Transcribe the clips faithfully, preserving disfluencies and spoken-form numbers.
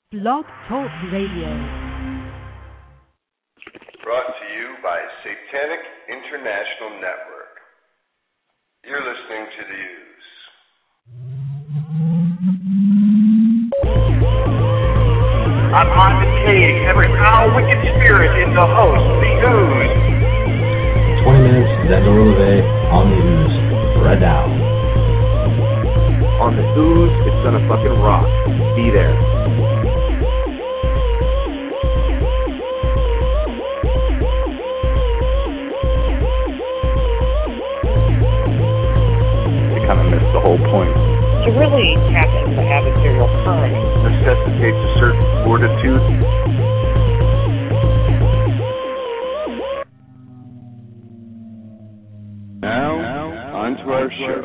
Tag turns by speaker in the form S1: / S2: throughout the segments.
S1: Blog Talk Radio.
S2: Brought to you by Satanic International Network. You're listening to The Ooze.
S3: I'm invocating every foul, wicked spirit in the host, The Ooze.
S4: twenty minutes, Xander LeVay on The Ooze, right now.
S3: On The Ooze, it's gonna fucking rock. Be there. The whole point.
S5: To really tap into adversarial time
S3: necessitates a certain fortitude.
S2: Now, now on to our show.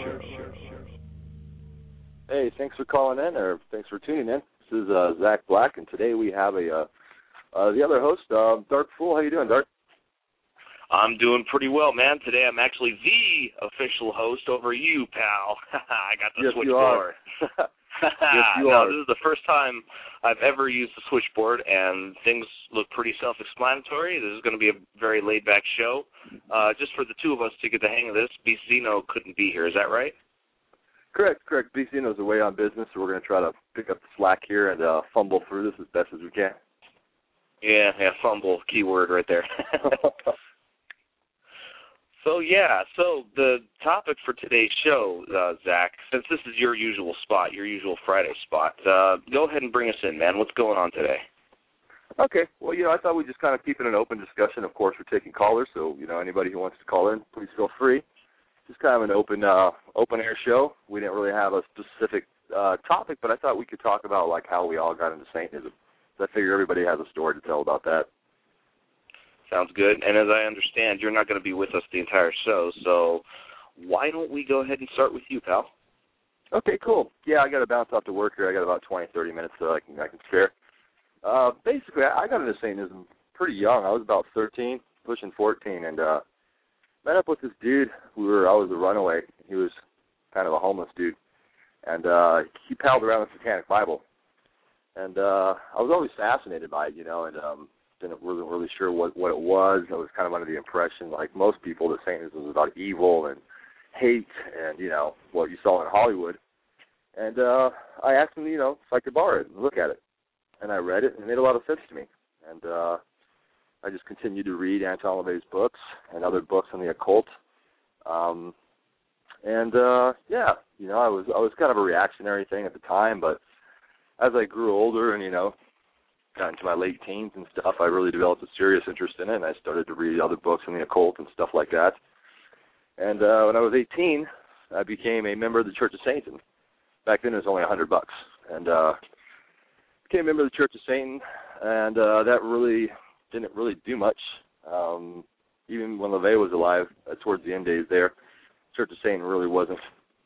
S6: Hey, thanks for calling in, or thanks for tuning in. This is uh, Zach Black, and today we have a uh, uh, the other host, uh, Dark Fool. How you doing, Dark?
S7: I'm doing pretty well, man. Today I'm actually the official host over you, pal. I got the
S6: yes,
S7: switchboard.
S6: You yes, you
S7: no,
S6: are.
S7: This is the first time I've ever used the switchboard, and things look pretty self-explanatory. This is going to be a very laid-back show. Uh, just for the two of us to get the hang of this, B C No couldn't be here. Is that right?
S6: Correct, correct. B C No's away on business, so we're going to try to pick up the slack here and uh, fumble through this as best as we can.
S7: Yeah, yeah, fumble, keyword right there. So, yeah, so the topic for today's show, uh, Zach, since this is your usual spot, your usual Friday spot, uh, go ahead and bring us in, man. What's going on today?
S6: Okay. Well, you know, I thought we'd just kind of keep it an open discussion. Of course, we're taking callers, so, you know, anybody who wants to call in, please feel free. Just kind of an open uh, open-air show. We didn't really have a specific uh, topic, but I thought we could talk about, like, how we all got into Satanism. So I figure everybody has a story to tell about that.
S7: Sounds good. And as I understand, you're not going to be with us the entire show, so why don't we go ahead and start with you, pal?
S6: Okay, cool. Yeah, I got to bounce off to work here. I got about twenty, thirty minutes so I can I can spare. Uh, basically, I got into Satanism pretty young. I was about thirteen, pushing fourteen, and uh, met up with this dude. We were I was a runaway. He was kind of a homeless dude, and uh, he palled around the Satanic Bible, and uh, I was always fascinated by it, you know, and um, didn't wasn't really sure what, what it was. I was kind of under the impression, like most people, that Satanism was about evil and hate and, you know, what you saw in Hollywood. And uh, I asked him, you know, if I could borrow it and look at it. And I read it, and it made a lot of sense to me. And uh, I just continued to read Anton LaVey's books and other books on the occult. Um, and, uh, yeah, you know, I was I was kind of a reactionary thing at the time, but as I grew older and, you know, got into my late teens and stuff, I really developed a serious interest in it, and I started to read other books on the occult and stuff like that. And uh, when I was eighteen, I became a member of the Church of Satan. Back then it was only a hundred bucks. And uh, became a member of the Church of Satan, and uh, that really didn't really do much. Um, even when LaVey was alive, uh, towards the end days there, Church of Satan really wasn't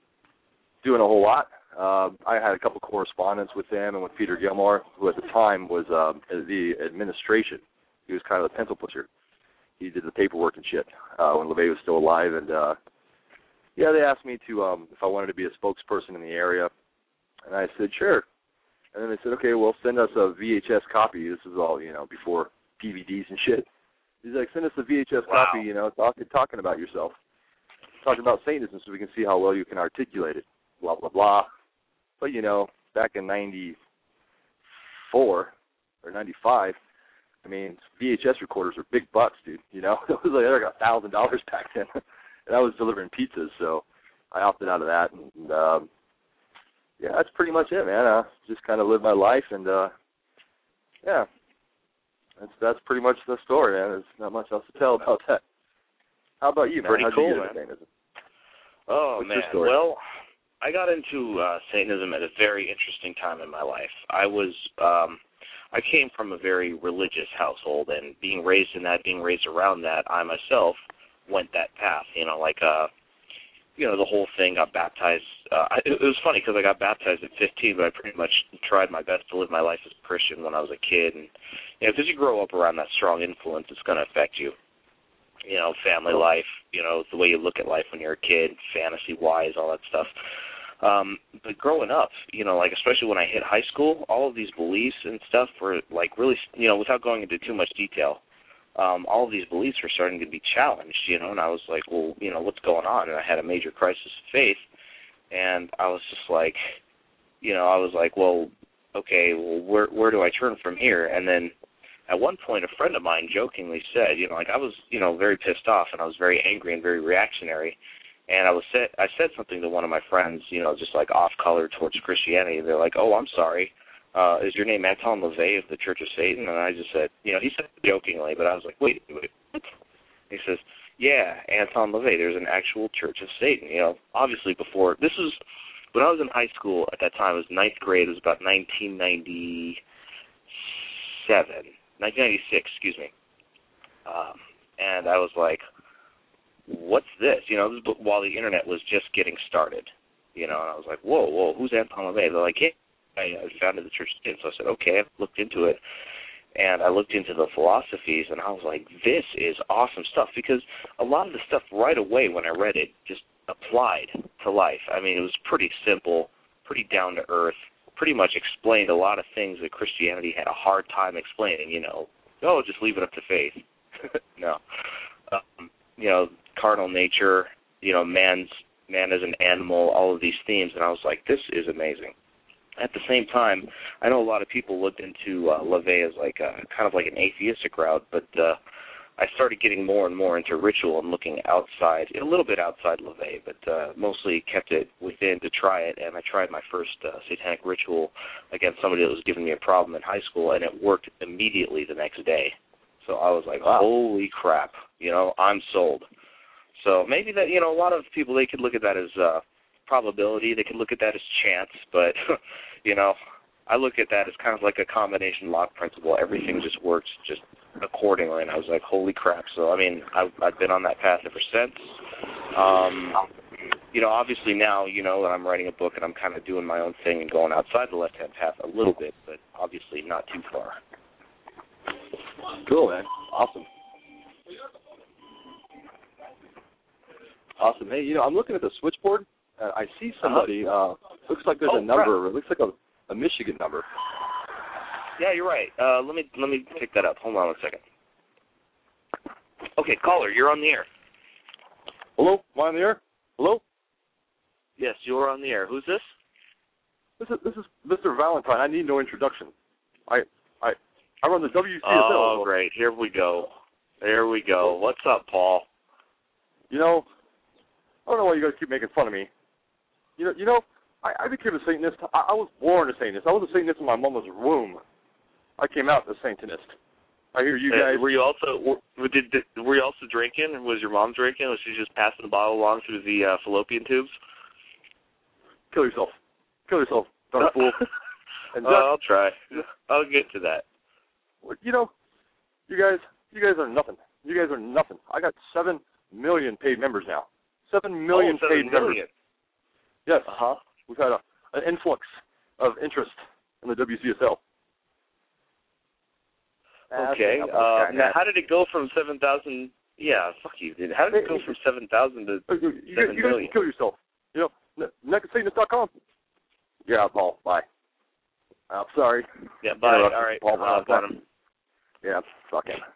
S6: doing a whole lot. Uh, I had a couple correspondence with them and with Peter Gilmore, who at the time was uh, the administration. He was kind of the pencil pusher. He did the paperwork and shit uh, when LaVey was still alive. And, uh, yeah, they asked me to um, if I wanted to be a spokesperson in the area. And I said, sure. And then they said, okay, well, send us a V H S copy. This is all, you know, before D V Ds and shit. He's like, send us a V H S
S7: Wow.
S6: copy, you know, talk, talking about yourself. Talking about Satanism so we can see how well you can articulate it, blah, blah, blah. But, you know, back in ninety-four or ninety-five, I mean, V H S recorders were big bucks, dude. You know, it was like, I got one thousand dollars back then. And I was delivering pizzas, so I opted out of that. And, um, yeah, that's pretty much it, man. I just kind of lived my life, and, uh, yeah, that's that's pretty much the story, man. There's not much else to tell about that. How about you, man?
S7: Pretty
S6: How'd
S7: cool,
S6: you get
S7: man.
S6: into Satanism?
S7: Oh,
S6: What's
S7: man.
S6: your story?
S7: Well, I got into uh, Satanism at a very interesting time in my life. I was, um, I came from a very religious household, and being raised in that, being raised around that, I myself went that path. You know, like, uh, you know, the whole thing. Got baptized. Uh, I, it was funny because I got baptized at fifteen, but I pretty much tried my best to live my life as a Christian when I was a kid. And you know, because you grow up around that strong influence, it's going to affect you. You know, family life. You know, the way you look at life when you're a kid, fantasy-wise, all that stuff. Um, but growing up, you know, like especially when I hit high school, all of these beliefs and stuff were like really, you know, without going into too much detail, um, all of these beliefs were starting to be challenged, you know, and I was like, well, you know, what's going on? And I had a major crisis of faith, and I was just like, you know, I was like, well, okay, well, where where do I turn from here? And then at one point, a friend of mine jokingly said, you know, like I was, you know, very pissed off, and I was very angry and very reactionary. And I was said, I said something to one of my friends, you know, just like off color towards Christianity. They're like, "Oh, I'm sorry. Uh, is your name Anton LaVey of the Church of Satan?" And I just said, you know, he said it jokingly, but I was like, wait, wait, what? He says, yeah, Anton LaVey. There's an actual Church of Satan. You know, obviously before this was when I was in high school at that time. It was ninth grade. It was about nineteen ninety-seven, nineteen ninety-six, excuse me. Um, and I was like, what's this? You know, this is while the internet was just getting started. You know, and I was like, whoa, whoa, who's Anton LaVey? They're like, hey, I founded the Church of Satan. So I said, okay, I looked into it. And I looked into the philosophies, and I was like, this is awesome stuff, because a lot of the stuff right away when I read it just applied to life. I mean, it was pretty simple, pretty down to earth, pretty much explained a lot of things that Christianity had a hard time explaining, you know. Oh, just leave it up to faith. No. Um, you know, carnal nature, you know, man's man as an animal, all of these themes, and I was like, this is amazing. At the same time, I know a lot of people looked into uh, LaVey as like a, kind of like an atheistic route, but uh, I started getting more and more into ritual and looking outside, a little bit outside LaVey, but uh, mostly kept it within to try it, and I tried my first uh, satanic ritual against somebody that was giving me a problem in high school, and it worked immediately the next day. So I was like, wow. Holy crap, you know, I'm sold. So maybe that, you know, a lot of people, they could look at that as uh, probability. They could look at that as chance. But, you know, I look at that as kind of like a combination lock principle. Everything just works just accordingly. And I was like, holy crap. So, I mean, I've, I've been on that path ever since. Um, you know, obviously now, you know, that I'm writing a book and I'm kind of doing my own thing and going outside the left-hand path a little bit, but obviously not too far.
S6: Cool, man. Awesome. Awesome. Hey, you know, I'm looking at the switchboard. Uh, I see somebody. Uh, looks like there's
S7: oh,
S6: a number.
S7: right.
S6: It looks like a, a Michigan number.
S7: Yeah, you're right. Uh, let me let me pick that up. Hold on one second. Okay, caller, you're on the air.
S6: Hello, am I on the air? Hello.
S7: Yes, you're on the air. Who's this?
S6: This is this is Mister Valentine. I need no introduction. I I I run the W C S L.
S7: Oh, great. Here we go. There we go. What's up, Paul?
S6: You know, I don't know why you guys keep making fun of me. You know, you know, I, I became a Satanist. I, I was born a Satanist. I was a Satanist in my mama's womb. I came out a Satanist. I hear you guys.
S7: Uh, were you also were, did, did were you also drinking? Was your mom drinking? Was she just passing the bottle along through the uh, fallopian tubes?
S6: Kill yourself. Kill yourself, darn fool. And
S7: uh, I'll try. I'll get to that.
S6: You know, you guys, you guys are nothing. You guys are nothing. I got seven million paid members now. Seven million
S7: oh, seven
S6: paid
S7: million.
S6: members. Yes.
S7: Uh huh.
S6: We've had a, an influx of interest in the W C S L.
S7: Okay. Uh, now, how did it go from seven thousand? Yeah, fuck you, dude. How did it go from seven thousand to
S6: you, you,
S7: seven
S6: you
S7: million?
S6: guys can kill yourself. You know, naked satanist dot com. Yeah, Paul. Bye. I'm sorry.
S7: Yeah, bye. All right.
S6: Paul,
S7: uh, got him.
S6: Yeah, fuck him.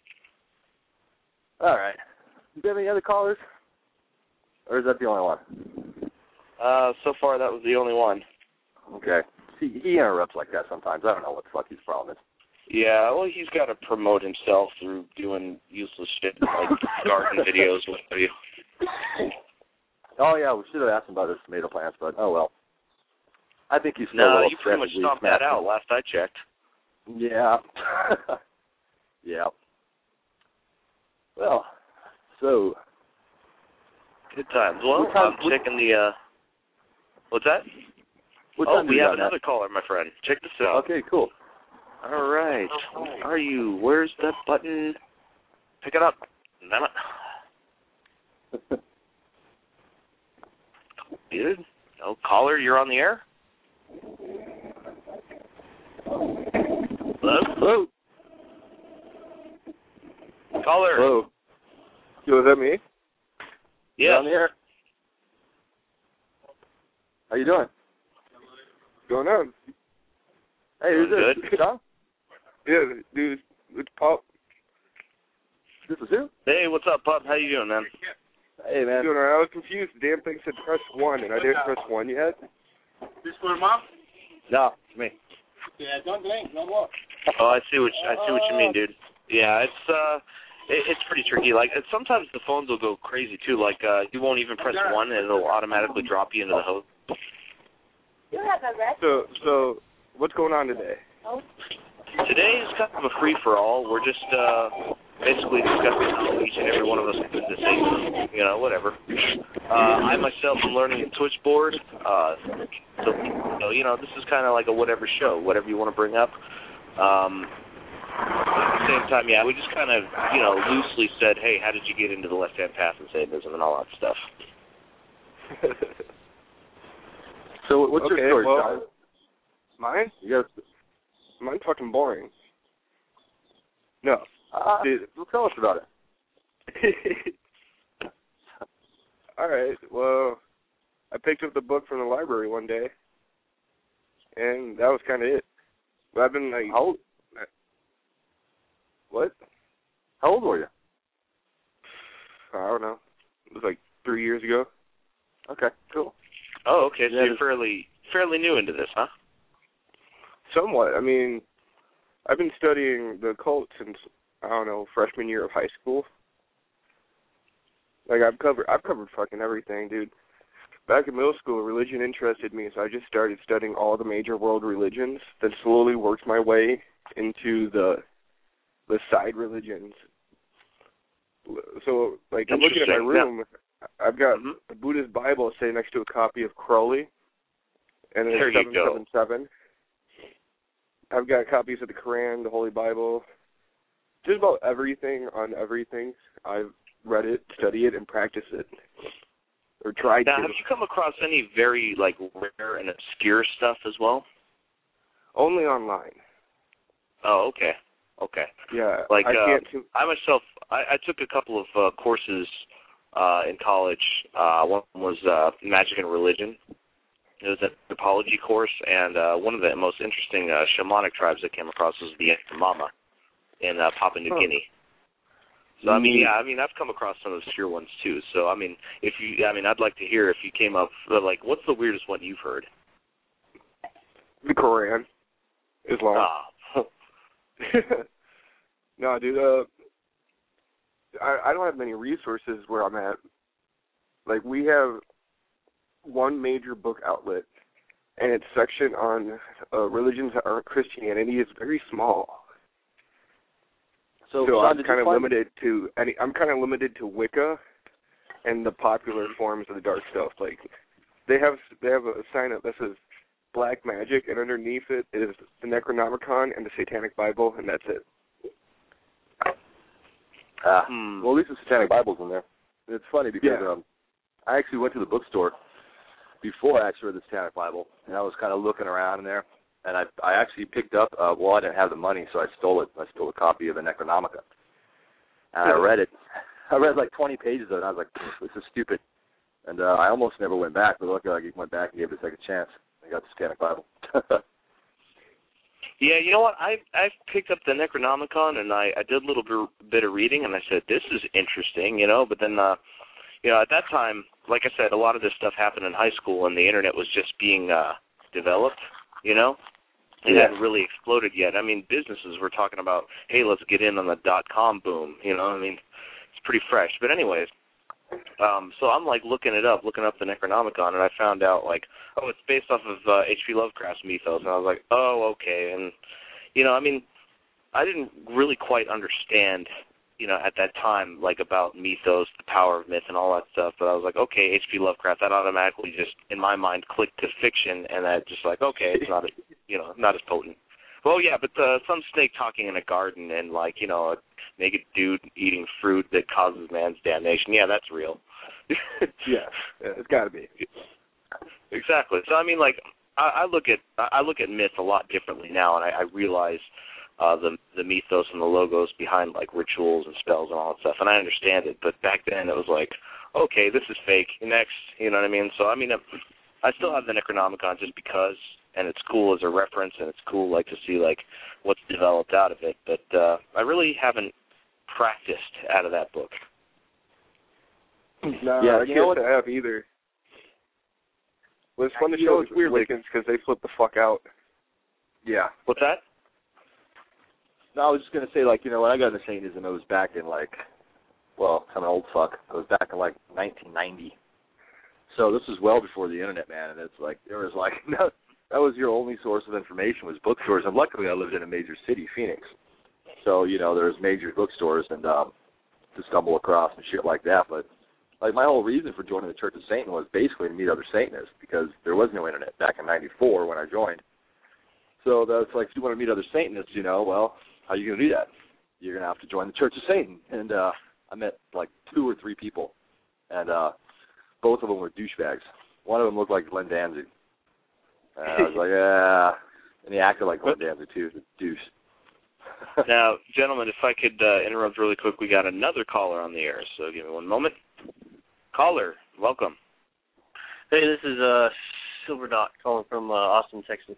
S6: All right. Do you have any other callers? Or is that the only one?
S7: Uh, so far, that was the only one.
S6: Okay. See, he interrupts like that sometimes. I don't know what the fuck his problem is.
S7: Yeah, well, he's got to promote himself through doing useless shit like garden videos with you.
S6: Oh, yeah, we should have asked him about his tomato plants, but oh well. I think he's still
S7: no,
S6: a little
S7: you pretty much stomped that out last I checked.
S6: Yeah. Yeah. Well, so.
S7: Good times. Well,
S6: time,
S7: I'm checking the, uh, what's that?
S6: What
S7: oh,
S6: time
S7: we
S6: you
S7: have
S6: got
S7: another
S6: that?
S7: caller, my friend. Check this out.
S6: Okay, cool.
S7: All right. Where are you? Where's that button? Pick it up. Damn it. Dude. Oh, caller, you're on the air? Hello?
S6: Hello?
S7: Caller.
S6: Hello? Yo, is that me?
S7: Yes.
S6: You're on the air? How you doing?
S8: Going on?
S6: Hey, who's this?
S7: Good.
S6: Tom?
S8: Yeah, dude, it's Pop.
S6: This is who?
S7: Hey, what's up, Pop? How you doing, man?
S6: Hey, man.
S8: Doing all right. I was confused. The damn thing said press one, and I didn't press one yet.
S9: This for mom?
S6: No, it's me.
S9: Yeah, don't blink, no more.
S7: Oh, I see what you, I see what you mean, dude. Yeah, it's uh, it, it's pretty tricky. Like it, sometimes the phones will go crazy too. Like uh, you won't even press one, and it'll automatically drop you into the host.
S10: You have a rest.
S8: So, so what's going on today?
S7: Today is kind of a free for all. We're just uh, basically discussing how each and every one of us is the same. You know, whatever. Uh, I myself am learning a Twitch board. Uh, so, you know, this is kind of like a whatever show, whatever you want to bring up. Um, at the same time, yeah, we just kind of, you know, loosely said, hey, how did you get into the left-hand path and Satanism and all that stuff?
S6: So what's
S8: okay,
S6: your story,
S8: well,
S6: Tom?
S8: Mine?
S6: You got
S8: Mine's fucking boring. No.
S6: uh,
S8: Dude.
S6: well, tell us about it.
S8: All right. Well, I picked up the book from the library one day, and that was kind of it. But I've been like,
S6: How old?
S8: What?
S6: How old were you?
S8: I don't know. It was like three years ago.
S6: Okay, cool.
S7: Oh, okay, so
S6: Yeah,
S7: you're fairly fairly new into this, huh?
S8: Somewhat. I mean, I've been studying the occult since, I don't know, freshman year of high school. Like I've covered, I've covered fucking everything, dude. Back in middle school, religion interested me, so I just started studying all the major world religions. Then slowly worked my way into the the side religions. So, like, I'm looking at my room. Yeah. I've got
S7: mm-hmm.
S8: a Buddhist Bible sitting next to a copy of Crowley, and then
S7: there you
S8: seven seven seven. I've got copies of the Quran, the Holy Bible, just about everything on everything. I've read it, studied it, and practiced it, or tried
S7: now,
S8: to.
S7: Have you come across any very, like, rare and obscure stuff as well?
S8: Only online.
S7: Oh, okay. Okay.
S8: Yeah.
S7: Like,
S8: I
S7: uh,
S8: can't too-
S7: I myself, I, I took a couple of uh, courses uh, in college. Uh, one was uh, Magic and Religion. It was an anthropology course, and uh, one of the most interesting uh, shamanic tribes I came across was the Yanomama in uh, Papua New
S8: huh.
S7: Guinea. So, I mean, yeah, I mean, I've come across some obscure ones, too. So, I mean, if you, I mean, I'd like to hear if you came up, like, what's the weirdest one you've heard?
S8: The Quran. Islam.
S7: Ah.
S8: No, dude, uh, I, I don't have many resources where I'm at. Like, we have one major book outlet, and its section on uh, religions that aren't Christianity is very small.
S6: So,
S8: So
S6: Sean,
S8: I'm
S6: did
S8: kind
S6: you
S8: of
S6: find-
S8: limited to any. I'm kind of limited to Wicca and the popular forms of the dark stuff. Like, they have they have a sign up that says Black Magic, and underneath it is the Necronomicon and the Satanic Bible, and that's it.
S6: Ah,
S7: Hmm.
S6: well, at least the Satanic Bible's in there. And it's funny because
S8: Yeah.
S6: um, I actually went to the bookstore before I actually read the Satanic Bible, and I was kind of looking around in there, and I I actually picked up, uh, well, I didn't have the money, so I stole it. I stole a copy of the Necronomicon. And I read it. I read like twenty pages of it, and I was like, this is stupid. And uh, I almost never went back, but luckily I went back and gave it a second chance. I got the Satanic Bible.
S7: Yeah, you know what? I I picked up the Necronomicon and I, I did a little bit, bit of reading and I said this is interesting, you know. But then, uh, you know, at that time, like I said, a lot of this stuff happened in high school and the internet was just being uh, developed, you know. It
S6: Yeah.
S7: hadn't really exploded yet. I mean, businesses were talking about, hey, let's get in on the dot com boom, you know. I mean, it's pretty fresh. But anyways, um, so I'm like looking it up, looking up the Necronomicon, and I found out like, oh, it's based off of uh, H P Lovecraft's mythos, and I was like, oh, okay. And you know, I mean, I didn't really quite understand, you know, at that time, like about mythos, the power of myth, and all that stuff. But I was like, okay, H P Lovecraft. That automatically just in my mind clicked to fiction, and I just like, okay, it's not, as, you know, not as potent. Well, yeah, but uh, some snake talking in a garden and like, you know, a naked dude eating fruit that causes man's damnation. Yeah, that's real.
S8: Yeah, yeah, it's got to be.
S7: Exactly. So I mean, like, I, I look at I look at myth a lot differently now, and I, I realize uh, the the mythos and the logos behind like rituals and spells and all that stuff, and I understand it. But back then, it was like, okay, this is fake. Next, you know what I mean? So I mean, I still have the Necronomicon just because, and it's cool as a reference, and it's cool like to see like what's developed out of it. But uh, I really haven't practiced out of that book.
S8: No,
S6: Yeah,
S8: I
S6: you know
S8: can't say I have either. Well, it's fun to
S6: You
S8: show
S6: know, it's weird, like-
S8: Wiccans because they flip the fuck out.
S6: Yeah.
S7: What's that?
S6: No, I was just gonna say, like, you know, when I got into Satanism, it was back in like, well, I'm an old fuck. It was back in like nineteen ninety. So this was well before the internet, man. And it's like there was like no, that was your only source of information was bookstores. And luckily, I lived in a major city, Phoenix. So you know, there's major bookstores and um, to stumble across and shit like that. But like my whole reason for joining the Church of Satan was basically to meet other Satanists because there was no internet back in ninety-four when I joined. So that's like if you want to meet other Satanists, you know, well. How are you going to do that? You're going to have to join the Church of Satan. And uh, I met like two or three people, and uh, both of them were douchebags. One of them looked like Glenn Danzig. And I was like, ah. And he acted like Glenn Danzig, too. He was a douche.
S7: Now, gentlemen, if I could uh, interrupt really quick, we got another caller on the air, so give me one moment. Caller, welcome.
S11: Hey, this is uh, Silver Dot calling from uh, Austin, Texas.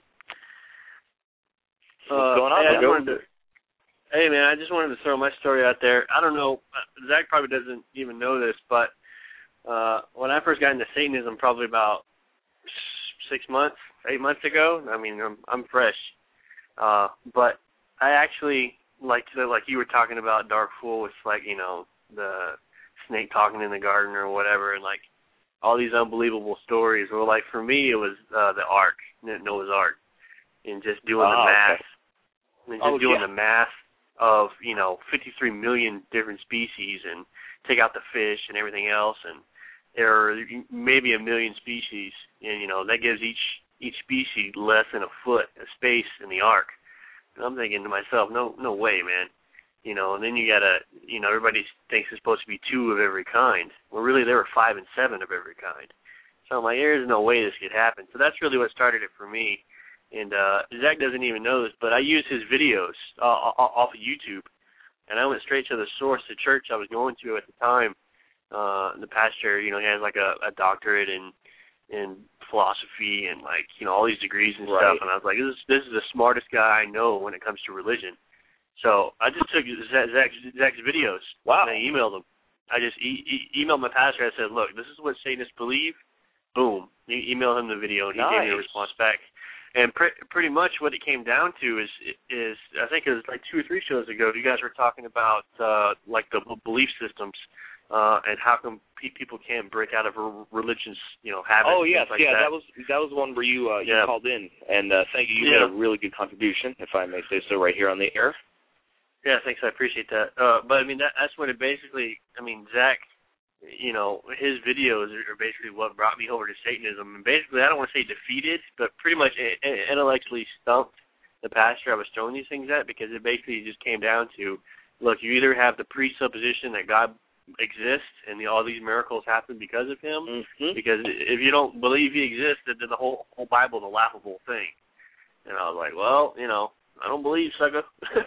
S7: What's uh, going on?
S11: Hey, I just wanted to, Hey, man, I just wanted to throw my story out there. I don't know, Zach probably doesn't even know this, but uh, when I first got into Satanism probably about six months, eight months ago, I mean, I'm, I'm fresh. Uh, but I actually, like like you were talking about Dark Fool, it's like, you know, the snake talking in the garden or whatever, and like all these unbelievable stories. Well, like for me, it was uh, the Ark, Noah's Ark, and just doing
S7: oh,
S11: the math.
S7: Okay.
S11: And just
S7: oh,
S11: doing
S7: yeah.
S11: the math of, you know, fifty-three million different species and take out the fish and everything else, and there are maybe a million species, and, you know, that gives each each species less than a foot of space in the ark. And I'm thinking to myself, no no way, man. You know, and then you got to, you know, everybody thinks it's supposed to be two of every kind. Well, really, there were five and seven of every kind. So I'm like, there's no way this could happen. So that's really what started it for me. And uh, Zach doesn't even know this, but I use his videos uh, off of YouTube, and I went straight to the source, the church I was going to at the time. Uh, the pastor, you know, he has like a, a doctorate in in philosophy and like, you know, all these degrees and
S7: right.
S11: stuff. And I was like, this is this is the smartest guy I know when it comes to religion. So I just took Zach, Zach's, Zach's videos.
S7: Wow.
S11: And I emailed him. I just e- e- emailed my pastor. I said, look, this is what Satanists believe. Boom. E- email him the video, and he
S7: nice.
S11: gave me a response back. And pre- pretty much what it came down to is, is I think it was like two or three shows ago, you guys were talking about uh, like the belief systems uh, and how come pe- people can't break out of a religion's, you know, habits.
S7: Oh yes,
S11: like
S7: yeah,
S11: that.
S7: that was that was one where you uh, you
S11: yeah.
S7: called in, and uh, thank you. You
S11: yeah.
S7: made a really good contribution, if I may say so, right here on the air.
S11: Yeah, thanks. I appreciate that. Uh, but I mean, that, that's what it basically. I mean, Zach. You know, his videos are basically what brought me over to Satanism. And basically, I don't want to say defeated, but pretty much intellectually stumped the pastor I was throwing these things at, because it basically just came down to, look, you either have the presupposition that God exists and the, all these miracles happen because of him,
S7: mm-hmm.
S11: because if you don't believe he exists, then the whole, whole Bible is a laughable thing. And I was like, well, you know, I don't believe, sucker.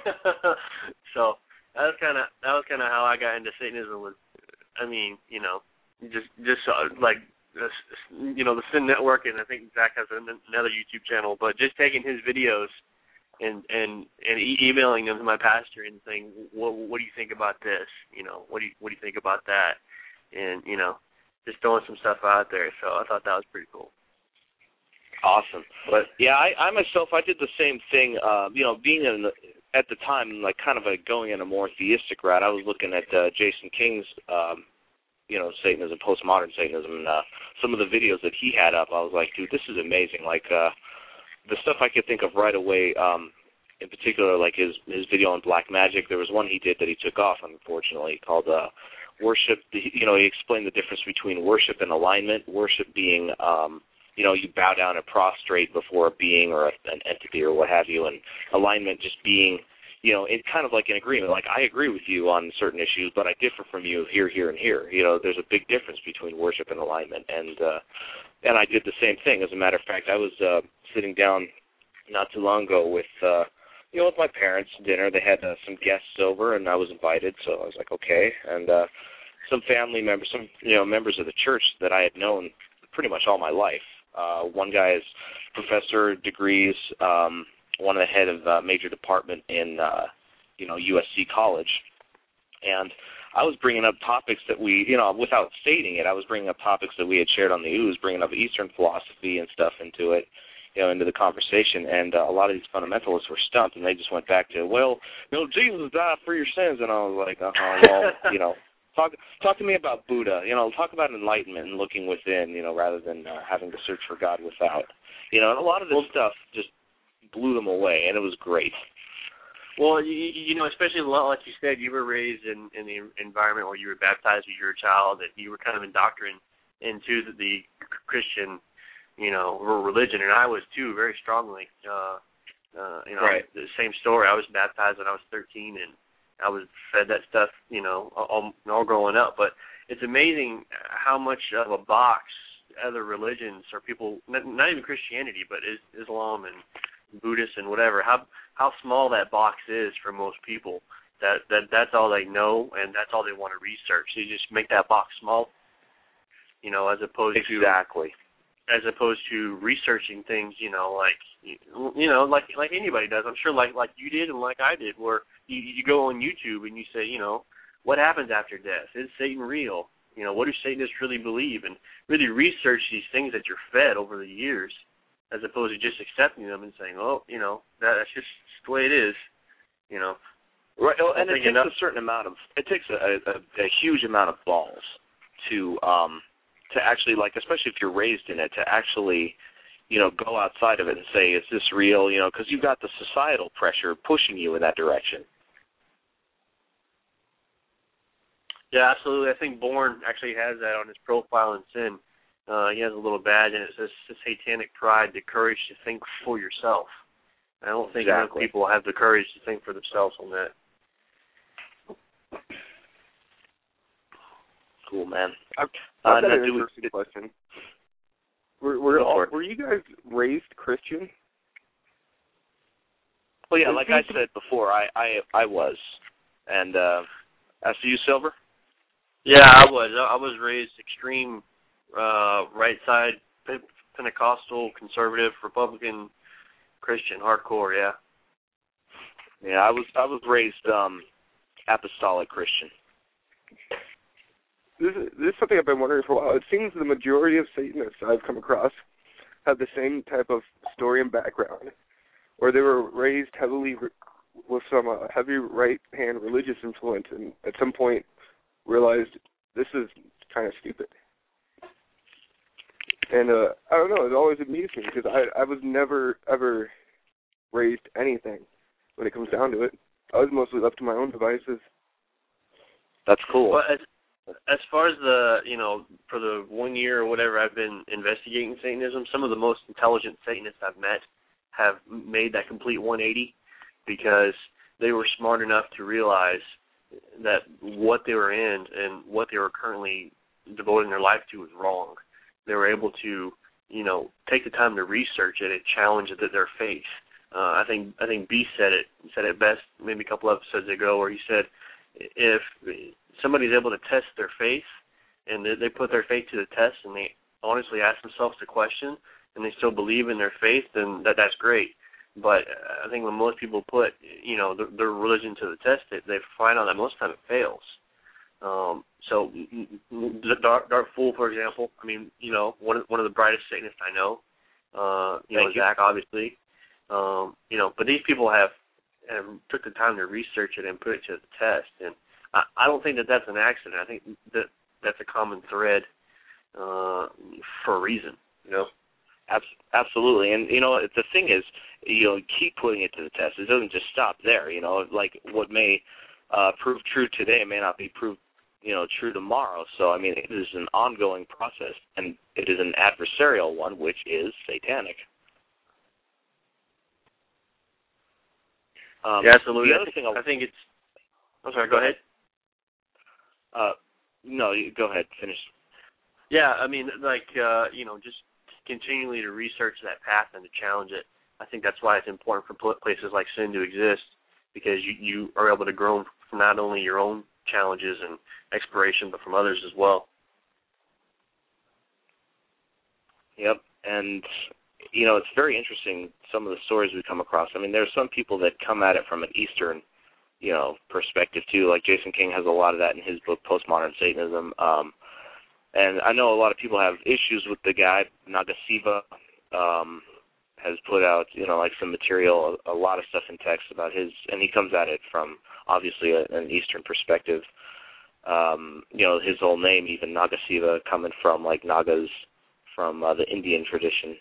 S11: So that was kind of that was kind of how I got into Satanism. Was I mean, you know, just just uh, like, uh, you know, the Sin Network, and I think Zach has another YouTube channel, but just taking his videos and and and e- emailing them to my pastor and saying, what what do you think about this? You know, what do you what do you think about that? And, you know, just throwing some stuff out there. So I thought that was pretty cool.
S7: Awesome. But yeah, I, I myself, I did the same thing. Uh, you know, being in the, at the time, like kind of a going in a more theistic route. I was looking at uh, Jason King's, um, you know, Satanism, postmodern Satanism, and uh, some of the videos that he had up. I was like, dude, this is amazing. Like uh, the stuff I could think of right away. Um, in particular, like his his video on black magic. There was one he did that he took off, unfortunately, called uh, worship. You know, he explained the difference between worship and alignment. Worship being um, you know, you bow down and prostrate before a being or a, an entity or what have you, and alignment just being, you know, it's kind of like an agreement. Like, I agree with you on certain issues, but I differ from you here, here, and here. You know, there's a big difference between worship and alignment, and uh, and I did the same thing. As a matter of fact, I was uh, sitting down not too long ago with, uh, you know, with my parents, dinner. They had uh, some guests over, and I was invited, so I was like, okay. And uh, some family members, some, you know, members of the church that I had known pretty much all my life. Uh, one guy is professor degrees, um, one of the head of uh, major department in, uh, you know, U S C College. And I was bringing up topics that we, you know, without stating it, I was bringing up topics that we had shared on the ooze, bringing up Eastern philosophy and stuff into it, you know, into the conversation. And uh, a lot of these fundamentalists were stumped, and they just went back to, well, you know, Jesus died for your sins. And I was like, uh-huh, well, you know, talk talk to me about Buddha. You know, talk about enlightenment and looking within, you know, rather than uh, having to search for God without. You know, and a lot of this stuff just blew them away, and it was great.
S11: Well, you, you know, especially like you said, you were raised in, in the environment where you were baptized when you were a child, and you were kind of indoctrinated into the, the Christian, you know, religion, and I was too, very strongly. Uh, uh, you know,
S7: right.
S11: The same story. I was baptized when I was thirteen, and I was fed that stuff, you know, all, all growing up. But it's amazing how much of a box other religions or people, not, not even Christianity, but Islam and Buddhists and whatever, how how small that box is for most people. That that that's all they know, and that's all they want to research. So you just make that box small, you know, as opposed
S7: exactly.
S11: to exactly as opposed to researching things, you know, like you know, like like anybody does. I'm sure, like like you did and like I did, where you you go on YouTube and you say, you know, what happens after death? Is Satan real? You know, what do Satanists really believe? And really research these things that you're fed over the years, as opposed to just accepting them and saying, oh, you know, that, that's just the way it is, you know.
S7: Right, and it takes
S11: enough.
S7: a certain amount of, it takes a, a, a huge amount of balls to, um, to actually, like, especially if you're raised in it, to actually, you know, go outside of it and say, is this real, you know, because you've got the societal pressure pushing you in that direction.
S11: Yeah, absolutely. I think Bourne actually has that on his profile in Sin. Uh, he has a little badge, and it says satanic pride, the courage to think for yourself. I don't think enough
S7: exactly.
S11: people have the courage to think for themselves on that.
S7: Cool, man.
S8: I've,
S7: Uh,
S8: I've got an
S7: do we,
S8: interesting question. Were, were, all, were you guys raised Christian?
S7: Well, yeah, like I said before, I, I, I was. And uh, as for you, Silver?
S11: Yeah, I was. I was raised extreme uh, right side, Pentecostal, conservative, Republican, Christian, hardcore. Yeah.
S7: Yeah, I was. I was raised um, apostolic Christian.
S8: This is, this is something I've been wondering for a while. It seems the majority of Satanists I've come across have the same type of story and background, where they were raised heavily with some uh, heavy right-hand religious influence, and at some point realized this is kind of stupid. And uh, I don't know, it always amused me because I, I was never, ever raised anything when it comes down to it. I was mostly left to my own devices.
S7: That's cool.
S11: Well, as, as far as the, you know, for the one year or whatever I've been investigating Satanism, some of the most intelligent Satanists I've met have made that complete one eighty because they were smart enough to realize that what they were in and what they were currently devoting their life to was wrong. They were able to, you know, take the time to research it and challenge it, their faith. Uh, I think I think B said it said it best maybe a couple episodes ago, where he said if somebody's able to test their faith and they, they put their faith to the test and they honestly ask themselves the question and they still believe in their faith, then that that's great. But I think when most people put, you know, their, their religion to the test, they, they find out that most of the time it fails. Um, so, Dark, Dark Fool, for example, I mean, you know, one of, one of the brightest Satanists I know, uh, you
S7: Thank
S11: know, Zach, obviously. Um, you know, but these people have, have took the time to research it and put it to the test. And I, I don't think that that's an accident. I think that that's a common thread uh, for a reason, you know.
S7: Absolutely. And, you know, the thing is, you know, keep putting it to the test. It doesn't just stop there. You know, like what may uh, prove true today may not be proved, you know, true tomorrow. So, I mean, it is an ongoing process, and it is an adversarial one, which is satanic. Um,
S11: yeah, absolutely.
S7: The other
S11: I think,
S7: thing I'll,
S11: I think it's... I'm sorry, go ahead.
S7: Uh, no, you, go ahead. Finish.
S11: Yeah, I mean, like, uh, you know, just continually to research that path and to challenge it. I think that's why it's important for places like Sin to exist, because you, you are able to grow from not only your own challenges and exploration, but from others as well.
S7: Yep. and you know, it's very interesting, some of the stories we come across. I mean, there's some people that come at it from an Eastern, you know, perspective, too. Like Jason King has a lot of that in his book, Postmodern Satanism. Um, and I know a lot of people have issues with the guy. Nagasiva um, has put out, you know, like some material, a, a lot of stuff in text about his, and he comes at it from, obviously, a, an Eastern perspective. Um, you know, his whole name, even Nagasiva, coming from, like, Nagas from uh, the Indian tradition.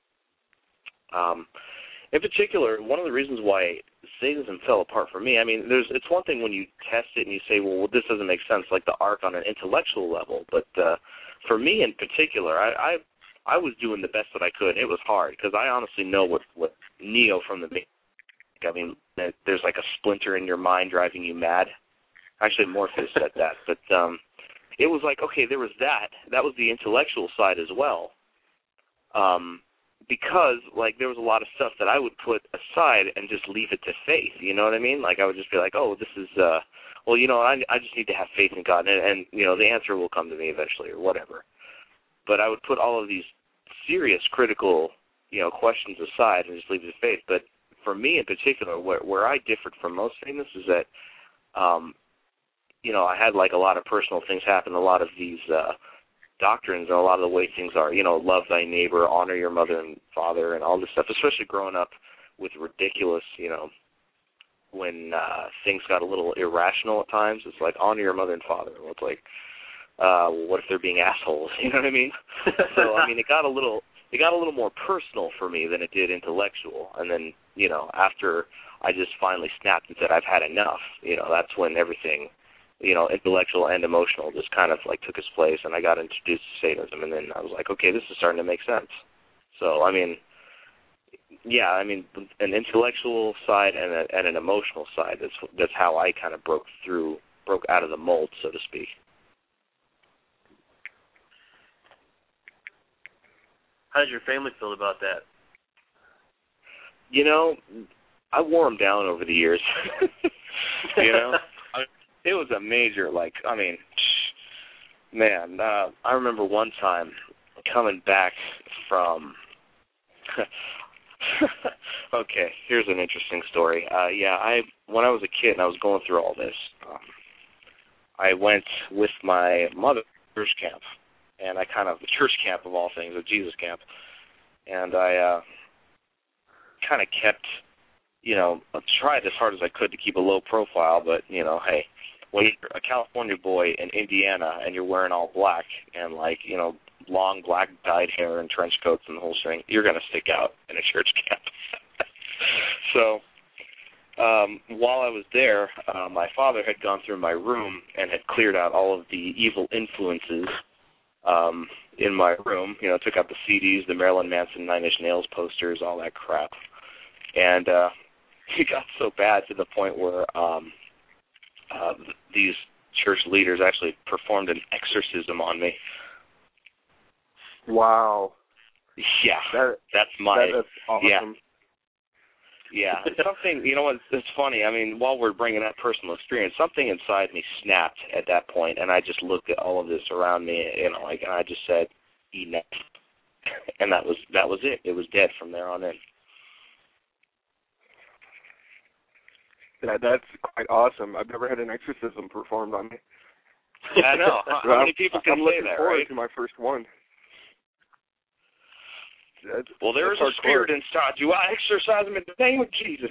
S7: Um, in particular, one of the reasons why Satanism fell apart for me, I mean, there's it's one thing when you test it and you say, well, this doesn't make sense, like the Ark on an intellectual level, but uh, for me in particular, I, I I was doing the best that I could. It was hard, because I honestly know what, what Neo from the beginning, I mean, there's like a splinter in your mind driving you mad. Actually, Morpheus said that, but um, it was like, okay, there was that. That was the intellectual side as well. Um Because, like, there was a lot of stuff that I would put aside and just leave it to faith, you know what I mean? Like, I would just be like, oh, this is, uh, well, you know, I, I just need to have faith in God, and, and, you know, the answer will come to me eventually or whatever. But I would put all of these serious, critical, you know, questions aside and just leave it to faith. But for me in particular, where, where I differed from most Satanists is that, um, you know, I had, like, a lot of personal things happen, a lot of these, uh, doctrines and a lot of the way things are, you know, love thy neighbor, honor your mother and father, and all this stuff, especially growing up with ridiculous, you know, when uh, things got a little irrational at times. It's like, honor your mother and father. Well, it's like, uh, well, what if they're being assholes? You know what I mean? So, I mean, it got a little, it got a little more personal for me than it did intellectual. And then, you know, after I just finally snapped and said, I've had enough, you know, that's when everything, you know, intellectual and emotional just kind of like took its place, and I got introduced to Satanism, and then I was like, okay, this is starting to make sense. So, I mean, yeah, I mean, an intellectual side and, a, and an emotional side, that's, that's how I kind of broke through, broke out of the mold, so to speak.
S11: How did your family feel about that?
S7: You know, I wore them down over the years, you know? It was a major, like, I mean, man, uh, I remember one time coming back from, okay, here's an interesting story. Uh, yeah, I when I was a kid and I was going through all this, um, I went with my mother to church camp, and I kind of, the church camp of all things, a Jesus camp, and I uh, kind of kept, you know, I tried as hard as I could to keep a low profile, but, you know, hey, when you're a California boy in Indiana and you're wearing all black and, like, you know, long black dyed hair and trench coats and the whole thing, you're going to stick out in a church camp. So um, while I was there, uh, my father had gone through my room and had cleared out all of the evil influences um, in my room. You know, took out the C Ds, the Marilyn Manson Nine Inch Nails posters, all that crap. And uh, it got so bad to the point where um, Uh, these church leaders actually performed an exorcism on me.
S8: Wow.
S7: Yeah,
S8: that,
S7: that's my,
S8: that, that's awesome.
S7: yeah. Yeah, something, you know what, it's funny, I mean, while we're bringing up personal experience, something inside me snapped at that point, and I just looked at all of this around me, you know, like, and I just said, enough. And that was, that was it. It was dead from there on in.
S8: That, that's quite awesome. I've never had an exorcism performed on me.
S7: I know. How, how many people can
S8: I'm
S7: say
S8: looking
S7: that,
S8: forward
S7: right?
S8: to my first one. That's,
S7: well, there is a spirit inside you. I exorcise him in the name of Jesus.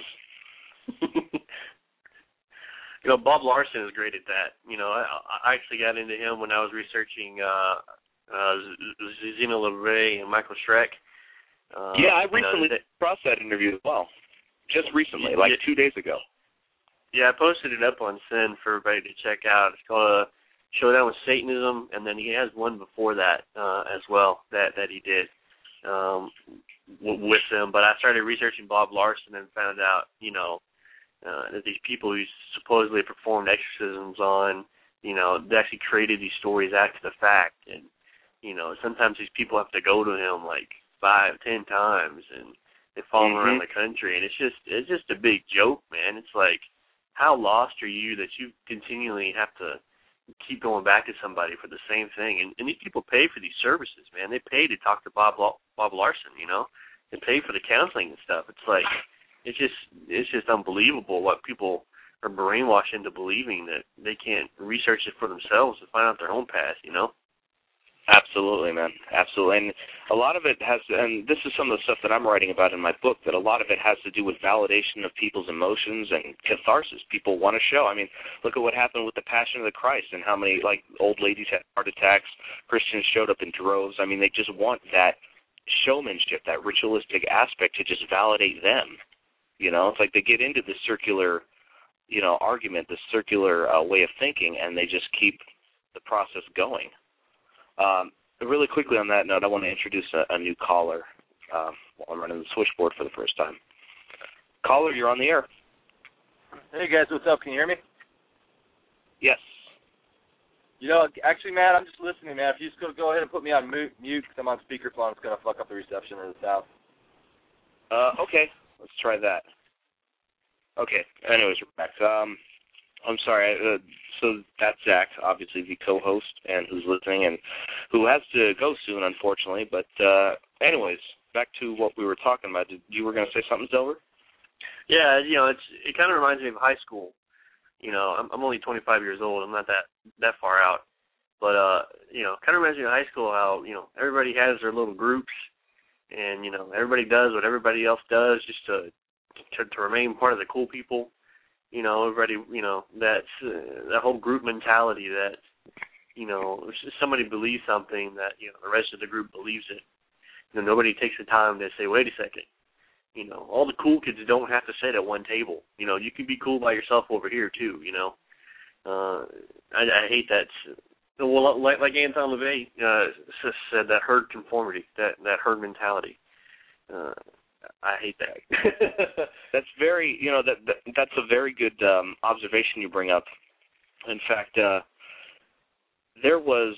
S11: You know, Bob Larson is great at that. You know, I, I actually got into him when I was researching uh, uh, Zeno LeRae and Michael Schreck. Uh,
S7: yeah, I recently
S11: you know, that,
S7: crossed that interview as well. Just recently, like
S11: yeah,
S7: two days ago.
S11: Yeah, I posted it up on Sin for everybody to check out. It's called uh, Showdown with Satanism, and then he has one before that uh, as well that, that he did um, w- with them. But I started researching Bob Larson and found out, you know, uh, that these people who supposedly performed exorcisms on, you know, they actually created these stories after the fact. And, you know, sometimes these people have to go to him like five, ten times, and they follow him
S7: mm-hmm.
S11: around the country. And it's just, it's just a big joke, man. It's like, how lost are you that you continually have to keep going back to somebody for the same thing. And, and these people pay for these services, man. They pay to talk to Bob Bob Larson, you know. They pay for the counseling and stuff. It's like it's just it's just unbelievable what people are brainwashed into believing that they can't research it for themselves to find out their own path, you know.
S7: Absolutely, man. Absolutely. And a lot of it has, and this is some of the stuff that I'm writing about in my book, that a lot of it has to do with validation of people's emotions and catharsis. People want to show. I mean, look at what happened with the Passion of the Christ and how many, like, old ladies had heart attacks. Christians showed up in droves. I mean, they just want that showmanship, that ritualistic aspect to just validate them. You know, it's like they get into this circular, you know, argument, this circular uh, way of thinking, and they just keep the process going. Um, really quickly on that note, I want to introduce a, a new caller um, while I'm running the switchboard for the first time. Caller, you're on the air.
S12: Hey, guys, what's up? Can you hear me?
S7: Yes.
S12: You know, actually, Matt, I'm just listening, man. If you just go, go ahead and put me on mute because I'm on speakerphone, it's going to fuck up the reception in the south.
S7: Uh, okay, let's try that. Okay, anyways, we're back. Um, I'm sorry, uh, so that's Zach, obviously the co-host, and who's listening, and who has to go soon, unfortunately. But uh, anyways, back to what we were talking about. Did, you were going to say something, Silver?
S11: Yeah, you know, it's it kind of reminds me of high school. You know, I'm, I'm only twenty-five years old. I'm not that that far out. But, uh, you know, kind of reminds me of high school how, you know, everybody has their little groups, and, you know, everybody does what everybody else does just to to, to remain part of the cool people. You know, everybody, you know, that's uh, that whole group mentality that, you know, if somebody believes something that, you know, the rest of the group believes it. You know, nobody takes the time to say, wait a second. You know, all the cool kids don't have to sit at one table. You know, you can be cool by yourself over here, too, you know. Uh, I, I hate that. Well, like, like Anton LaVey uh, said, that herd conformity, that, that herd mentality. Uh I hate that.
S7: That's very, you know, that, that that's a very good um, observation you bring up. In fact, uh, there was,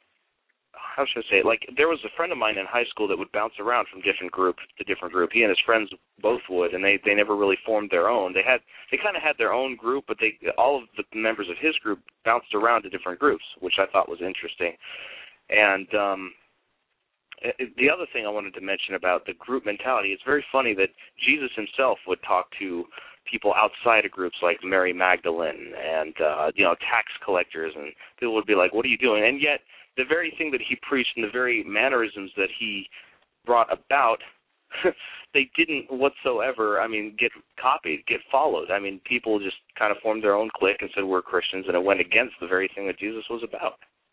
S7: how should I say it, like, there was a friend of mine in high school that would bounce around from different group to different group. He and his friends both would, and they, they never really formed their own. They had, they kind of had their own group, but they all of the members of his group bounced around to different groups, which I thought was interesting. And, um, the other thing I wanted to mention about the group mentality, it's very funny that Jesus himself would talk to people outside of groups like Mary Magdalene and, uh, you know, tax collectors, and people would be like, what are you doing? And yet the very thing that he preached and the very mannerisms that he brought about, they didn't whatsoever, I mean, get copied, get followed. I mean, people just kind of formed their own clique and said we're Christians, and it went against the very thing that Jesus was about.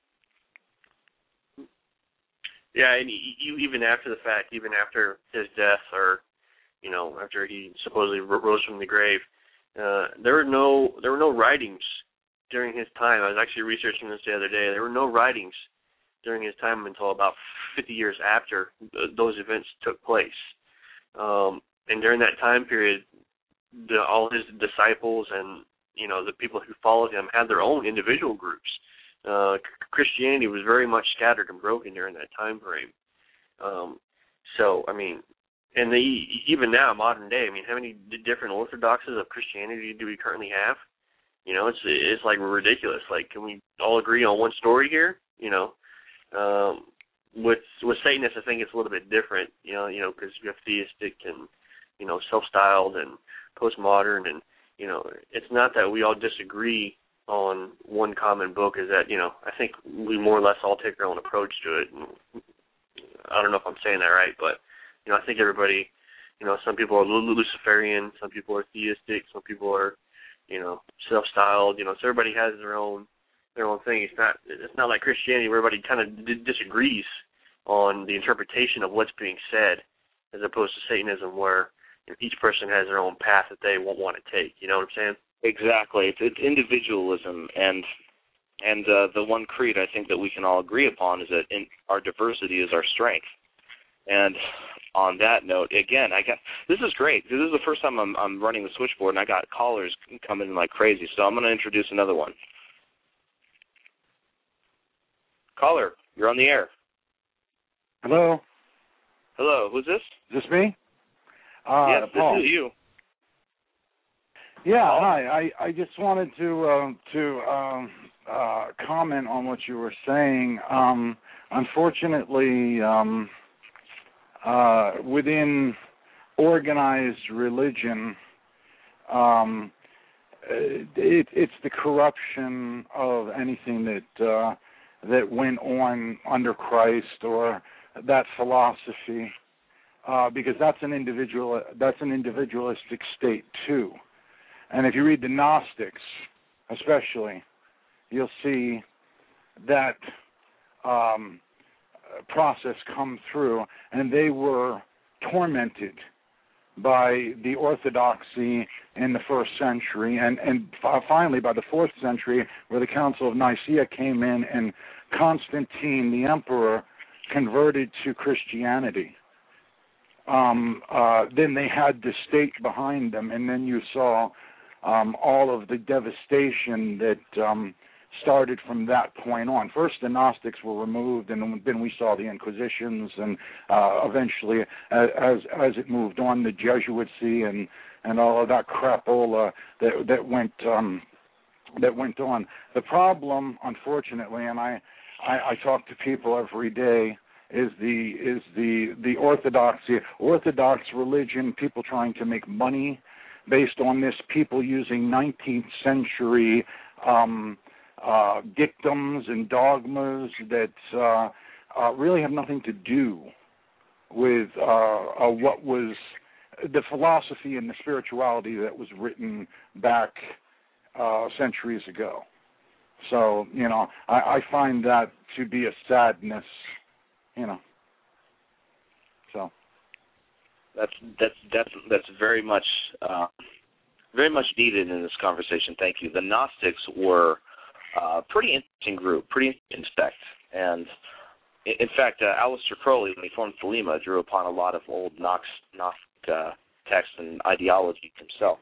S11: Yeah, and you even after the fact, even after his death, or you know, after he supposedly rose from the grave, uh, there were no there were no writings during his time. I was actually researching this the other day. There were no writings during his time until about fifty years after those events took place. Um, and during that time period, the, all his disciples and you know the people who followed him had their own individual groups. Uh, Christianity was very much scattered and broken during that time frame. Um, so, I mean, and the, even now, modern day, I mean, how many different orthodoxies of Christianity do we currently have? You know, it's it's like ridiculous. Like, can we all agree on one story here? You know, um, with with Satanists, I think it's a little bit different. You know, you know, because we have theistic and you know self-styled and postmodern, and you know, it's not that we all disagree on one common book. Is that, you know, I think we more or less all take our own approach to it. And I don't know if I'm saying that right, but, you know, I think everybody, you know, some people are Luciferian, some people are theistic, some people are, you know, self-styled, you know, so everybody has their own their own thing. It's not it's not like Christianity where everybody kind of d- disagrees on the interpretation of what's being said, as opposed to Satanism where you know, each person has their own path that they won't want to take. You know what I'm saying?
S7: Exactly. It's, it's individualism, and and uh, the one creed I think that we can all agree upon is that in, our diversity is our strength. And on that note, again, I got this is great. This is the first time I'm, I'm running the switchboard, and I got callers coming in like crazy. So I'm going to introduce another one. Caller, you're on the air.
S13: Hello.
S7: Hello. Who's this?
S13: Is this me? Uh,
S7: yes,
S13: Paul.
S7: this is you.
S13: Yeah, hi. I, I just wanted to uh, to um, uh, comment on what you were saying. Um, unfortunately, um, uh, within organized religion, um, it, it's the corruption of anything that uh, that went on under Christ or that philosophy, uh, because that's an individual that's an individualistic state too. And if you read the Gnostics, especially, you'll see that um, process come through, and they were tormented by the orthodoxy in the first century, and, and finally by the fourth century, where the Council of Nicaea came in and Constantine, the emperor, converted to Christianity. Um, uh, then they had the state behind them, and then you saw um, all of the devastation that um, started from that point on. First, the Gnostics were removed, and then we saw the Inquisitions, and uh, eventually, as as it moved on, the Jesuitcy and, and all of that crapola that that went um, that went on. The problem, unfortunately, and I, I, I talk to people every day, is the is the the orthodoxy, orthodox religion, people trying to make money based on this, people using nineteenth century um, uh, dictums and dogmas that uh, uh, really have nothing to do with uh, uh, what was the philosophy and the spirituality that was written back uh, centuries ago. So, you know, I, I find that to be a sadness. You know, so
S7: that's that's that's that's very much uh, very much needed in this conversation. Thank you. The Gnostics were a pretty interesting group, pretty interesting sect, and in fact, uh, Aleister Crowley, when he formed Thelema, drew upon a lot of old Gnostic uh, texts and ideology himself.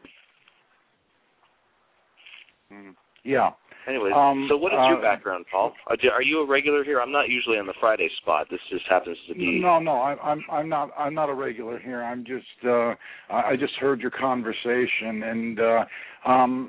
S13: Mm. Yeah.
S7: Anyway,
S13: um,
S7: so what is
S13: uh,
S7: your background, Paul? Are you a regular here? I'm not usually on the Friday spot. This just happens to be.
S13: No, no, I, I'm I'm not I'm not a regular here. I'm just uh, I just heard your conversation, and uh, um,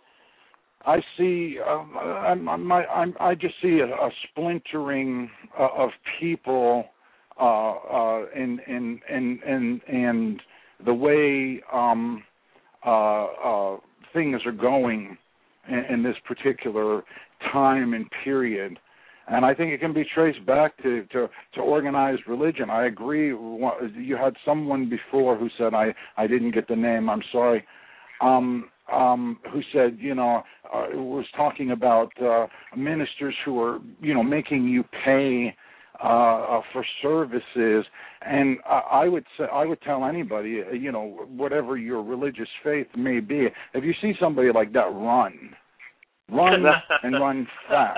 S13: I see uh, I'm, I'm, I'm I just see a, a splintering uh, of people, uh, uh, in in in and and the way um, uh, uh, things are going in, in this particular time and period. And I think it can be traced back to, to, to organized religion. I agree. You had someone before who said, I, I didn't get the name, I'm sorry, um, um, who said, you know, uh, was talking about uh, ministers who are, you know, making you pay uh, uh, for services. And uh, I would say, I would tell anybody, you know, whatever your religious faith may be, if you see somebody like that, run. Run and run fast.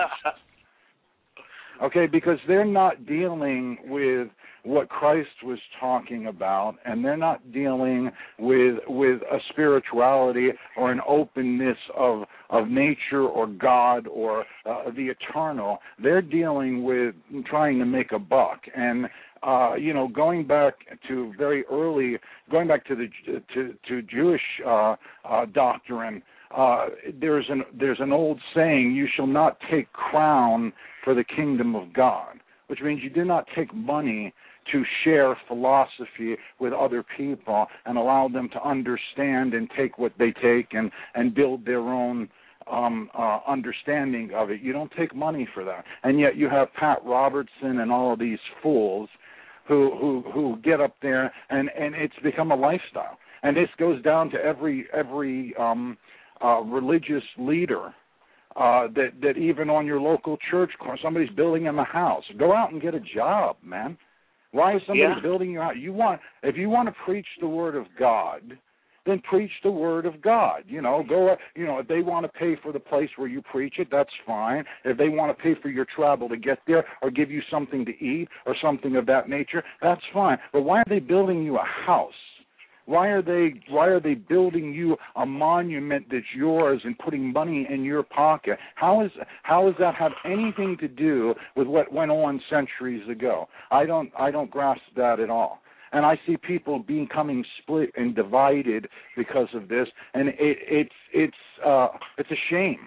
S13: Okay, because they're not dealing with what Christ was talking about, and they're not dealing with with a spirituality or an openness of of nature or God or uh, the eternal. They're dealing with trying to make a buck, and uh, you know, going back to very early, going back to the to to Jewish uh, uh, doctrine. Uh, there's an there's an old saying: "You shall not take crown for the kingdom of God," which means you do not take money to share philosophy with other people and allow them to understand and take what they take and, and build their own um, uh, understanding of it. You don't take money for that. And yet you have Pat Robertson and all of these fools who who, who get up there, and, and it's become a lifestyle. And this goes down to every every um, uh, religious leader. Uh, that, that even on your local church, somebody's building them a house. Go out and get a job, man. Why is somebody
S7: yeah.
S13: building you out? You want, if you want to preach the word of God, then preach the word of God. You know, go. You know, if they want to pay for the place where you preach it, that's fine. If they want to pay for your travel to get there, or give you something to eat, or something of that nature, that's fine. But why are they building you a house? Why are they why are they building you a monument that's yours and putting money in your pocket? How is how does that have anything to do with what went on centuries ago? I don't I don't grasp that at all. And I see people becoming split and divided because of this, and it, it's it's uh, it's a shame,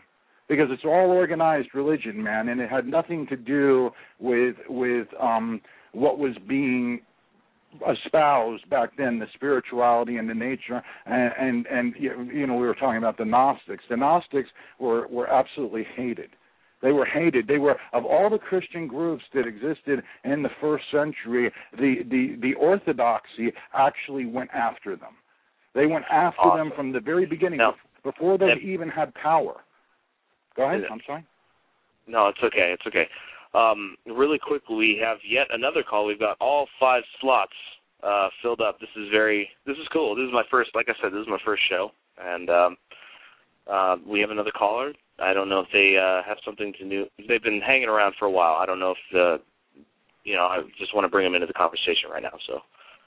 S13: because it's all organized religion, man, and it had nothing to do with with um, what was being espoused back then, the spirituality and the nature, and, and and you know we were talking about the Gnostics. The Gnostics were were absolutely hated. They were hated. They were, of all the Christian groups that existed in the first century, the the, the Orthodoxy actually went after them. They went after
S7: awesome.
S13: them from the very beginning,
S7: no.
S13: before they
S7: yep.
S13: even had power. Go ahead. I'm sorry.
S7: No, it's okay. It's okay. Um, really quick, we have yet another call. We've got all five slots uh, filled up. This is very, this is cool. This is my first, like I said, this is my first show, and um, uh, we have another caller. I don't know if they uh, have something to new. They've been hanging around for a while. I don't know if the, you know, I just want to bring them into the conversation right now. So,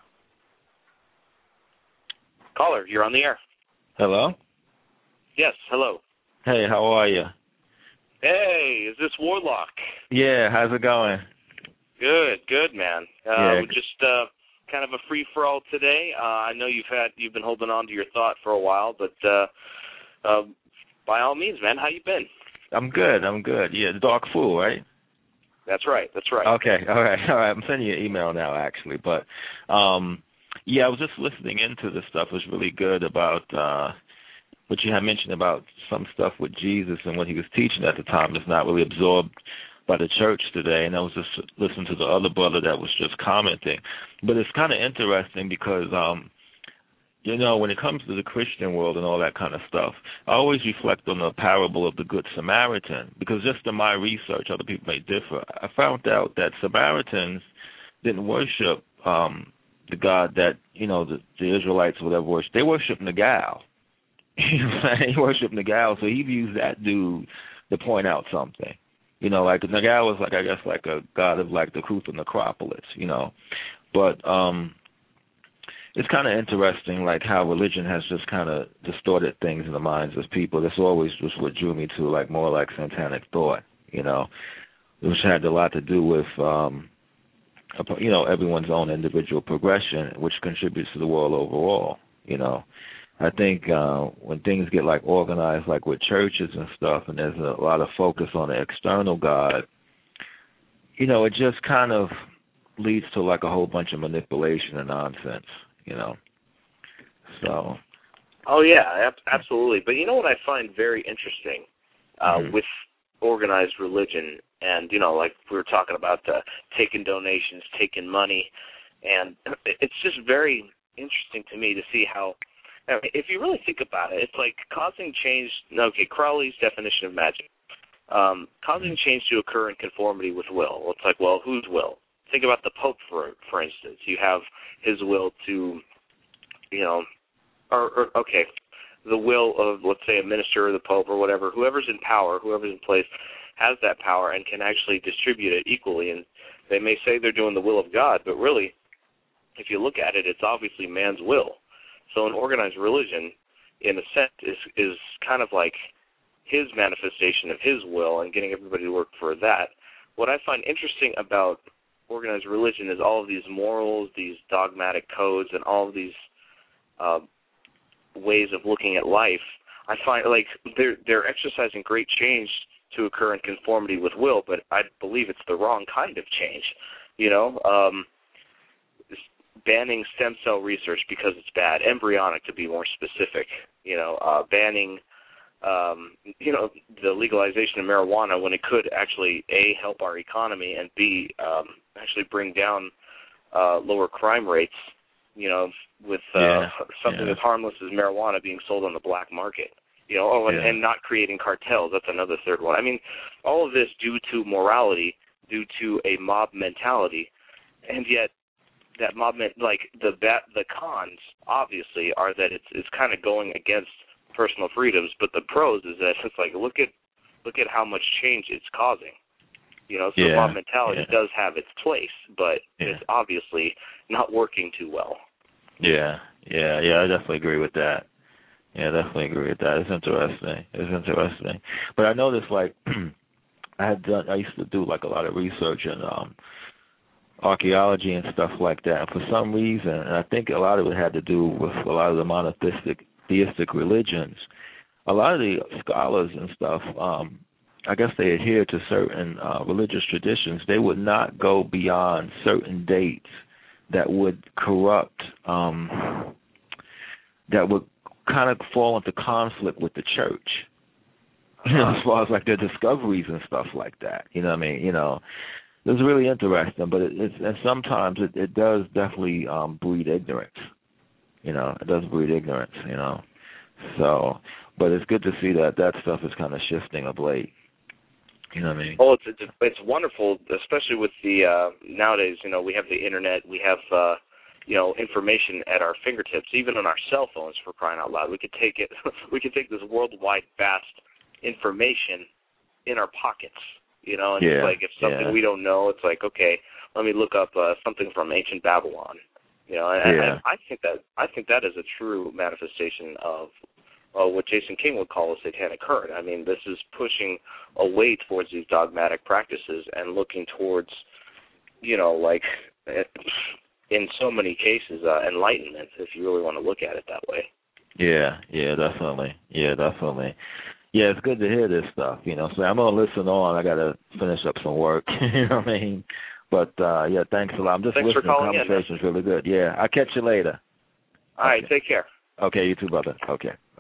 S7: caller, you're on the air.
S14: Hello.
S7: Yes. Hello.
S14: Hey, how are you?
S7: Hey, is this Warlock?
S14: Yeah, how's it going?
S7: Good, good, man. Uh,
S14: yeah.
S7: Just uh, kind of a free for all today. Uh, I know you've had you've been holding on to your thought for a while, but uh, uh, by all means, man, how you been?
S14: I'm good. I'm good. Yeah, the Dark Fool, right?
S7: That's right. That's right.
S14: Okay. All right. All right. I'm sending you an email now, actually, but um, yeah, I was just listening into this stuff. It was really good about. Uh, What you had mentioned about some stuff with Jesus and what he was teaching at the time is not really absorbed by the church today. And I was just listening to the other brother that was just commenting. But it's kind of interesting because, um, you know, when it comes to the Christian world and all that kind of stuff, I always reflect on the parable of the Good Samaritan because just in my research, other people may differ, I found out that Samaritans didn't worship um, the God that, you know, the, the Israelites or whatever worship. They worshiped Nagao. He worshiped Nagao, so he views that dude to point out something. You know, like Nagao was like, I guess, like a god of like the Kutha Necropolis, you know. But um, it's kind of interesting, like how religion has just kind of distorted things in the minds of people. That's always just what drew me to like more like satanic thought, you know, which had a lot to do with, um, you know, everyone's own individual progression, which contributes to the world overall, you know. I think uh, when things get like organized, like with churches and stuff, and there's a lot of focus on the external God, you know, it just kind of leads to like a whole bunch of manipulation and nonsense, you know. So.
S7: Oh yeah, absolutely. But you know what I find very interesting uh, mm-hmm. with organized religion, and you know, like we were talking about uh, taking donations, taking money, and it's just very interesting to me to see how. If you really think about it, it's like causing change. Okay, Crowley's definition of magic. Um, causing change to occur in conformity with will. It's like, well, whose will? Think about the Pope, for for instance. You have his will to, you know, or, or okay, the will of, let's say, a minister or the Pope or whatever, whoever's in power, whoever's in place, has that power and can actually distribute it equally. And they may say they're doing the will of God, but really, if you look at it, it's obviously man's will. So an organized religion, in a sense, is is kind of like his manifestation of his will and getting everybody to work for that. What I find interesting about organized religion is all of these morals, these dogmatic codes, and all of these uh, ways of looking at life. I find like they're they're exercising great change to occur in conformity with will, but I believe it's the wrong kind of change. You know. Um, banning stem cell research because it's bad, embryonic to be more specific, you know, uh, banning, um, you know, the legalization of marijuana when it could actually, A, help our economy, and B, um, actually bring down uh, lower crime rates, you know, with uh,
S14: yeah.
S7: something
S14: yeah.
S7: as harmless as marijuana being sold on the black market. You know, oh, and,
S14: yeah.
S7: and not creating cartels. That's another third one. I mean, all of this due to morality, due to a mob mentality, and yet that mob, like the the cons, obviously, are that it's it's kind of going against personal freedoms. But the pros is that it's like look at look at how much change it's causing. You know, so
S14: yeah,
S7: mob mentality
S14: yeah.
S7: does have its place, but
S14: yeah.
S7: it's obviously not working too well.
S14: Yeah, yeah, yeah. I definitely agree with that. Yeah, I definitely agree with that. It's interesting. It's interesting. But I noticed, like, I had done. I used to do like a lot of research in um, archaeology and stuff like that. And for some reason, and I think a lot of it had to do with a lot of the monotheistic, theistic religions. a lot of the scholars and stuff, um, I guess they adhere to certain uh, religious traditions. They would not go beyond certain dates that would corrupt, um, that would kind of fall into conflict with the church. You know, as far as like their discoveries and stuff like that. You know what I mean? You know, it's really interesting, but it, it's and sometimes it, it does definitely um, breed ignorance. You know, it does breed ignorance. You know, so but it's good to see that that stuff is kind of shifting of late. You know what I mean?
S7: Oh, it's it's, it's wonderful, especially with the uh, nowadays. You know, we have the internet, we have uh, you know information at our fingertips, even on our cell phones. For crying out loud, we could take it. we could take this worldwide vast information in our pockets. You know, and
S14: yeah,
S7: it's like if something
S14: yeah.
S7: we don't know, it's like, okay, let me look up uh, something from ancient Babylon. You know, and,
S14: yeah.
S7: and I think that I think that is a true manifestation of uh, what Jason King would call a satanic current. I mean, this is pushing away towards these dogmatic practices and looking towards, you know, like in so many cases, uh, enlightenment, if you really want to look at it that way.
S14: Yeah, yeah, definitely. Yeah, definitely. Yeah, it's good to hear this stuff, you know. So I'm going to listen on. I got to finish up some work, you know what I mean? But, uh, yeah, thanks a lot. I'm just
S7: thanks
S14: listening.
S7: For calling
S14: the conversation's
S7: in,
S14: really good. Yeah, I'll catch you later.
S7: All right,
S14: okay.
S7: Take care.
S14: Okay, you too, brother. Okay. Bye.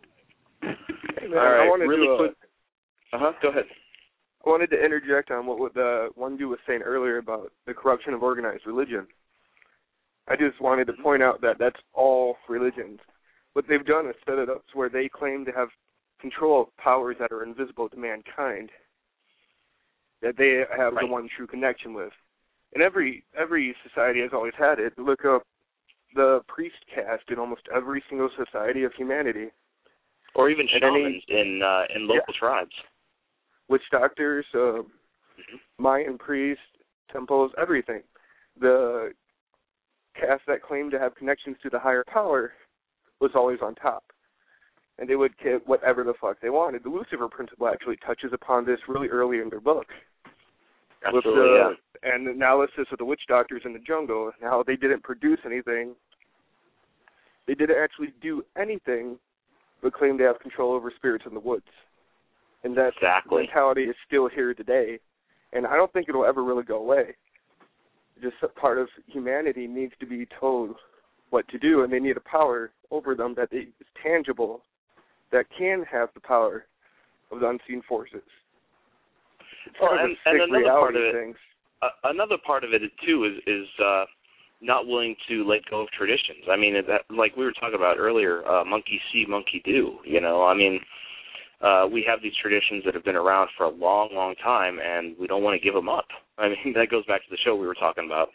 S8: Hey, man,
S7: All right,
S8: I wanted
S7: really
S8: to, uh,
S7: quick. Uh-huh, go ahead.
S8: I wanted to interject on what the one dude was saying earlier about the corruption of organized religion. I just wanted to point out that that's all religions. What they've done is set it up to where they claim to have control of powers that are invisible to mankind, that they have
S7: right.
S8: the one true connection with. And every every society has always had it. Look up the priest caste in almost every single society of humanity.
S7: Or even
S8: and
S7: shamans
S8: any,
S7: in uh, in local
S8: yeah.
S7: tribes.
S8: Witch doctors, uh, mm-hmm. Mayan priests, temples, everything. The caste that claimed to have connections to the higher power was always on top. And they would get whatever the fuck they wanted. The Lucifer Principle actually touches upon this really early in their book.
S7: Absolutely,
S8: with the,
S7: yeah.
S8: And the analysis of the witch doctors in the jungle, how they didn't produce anything. They didn't actually do anything but claim to have control over spirits in the woods. And that
S7: exactly.
S8: mentality is still here today. And I don't think it'll ever really go away. Just a part of humanity needs to be told what to do, and they need a power over them that is tangible, that can have the power of the unseen forces. It's
S7: well,
S8: kind
S7: and,
S8: of a sick
S7: and another part of it,
S8: things.
S7: Uh, another part of it too is is uh, not willing to let go of traditions. I mean, that, like we were talking about earlier, uh, monkey see, monkey do. You know, I mean, uh, we have these traditions that have been around for a long, long time, and we don't want to give them up. I mean, that goes back to the show we were talking about.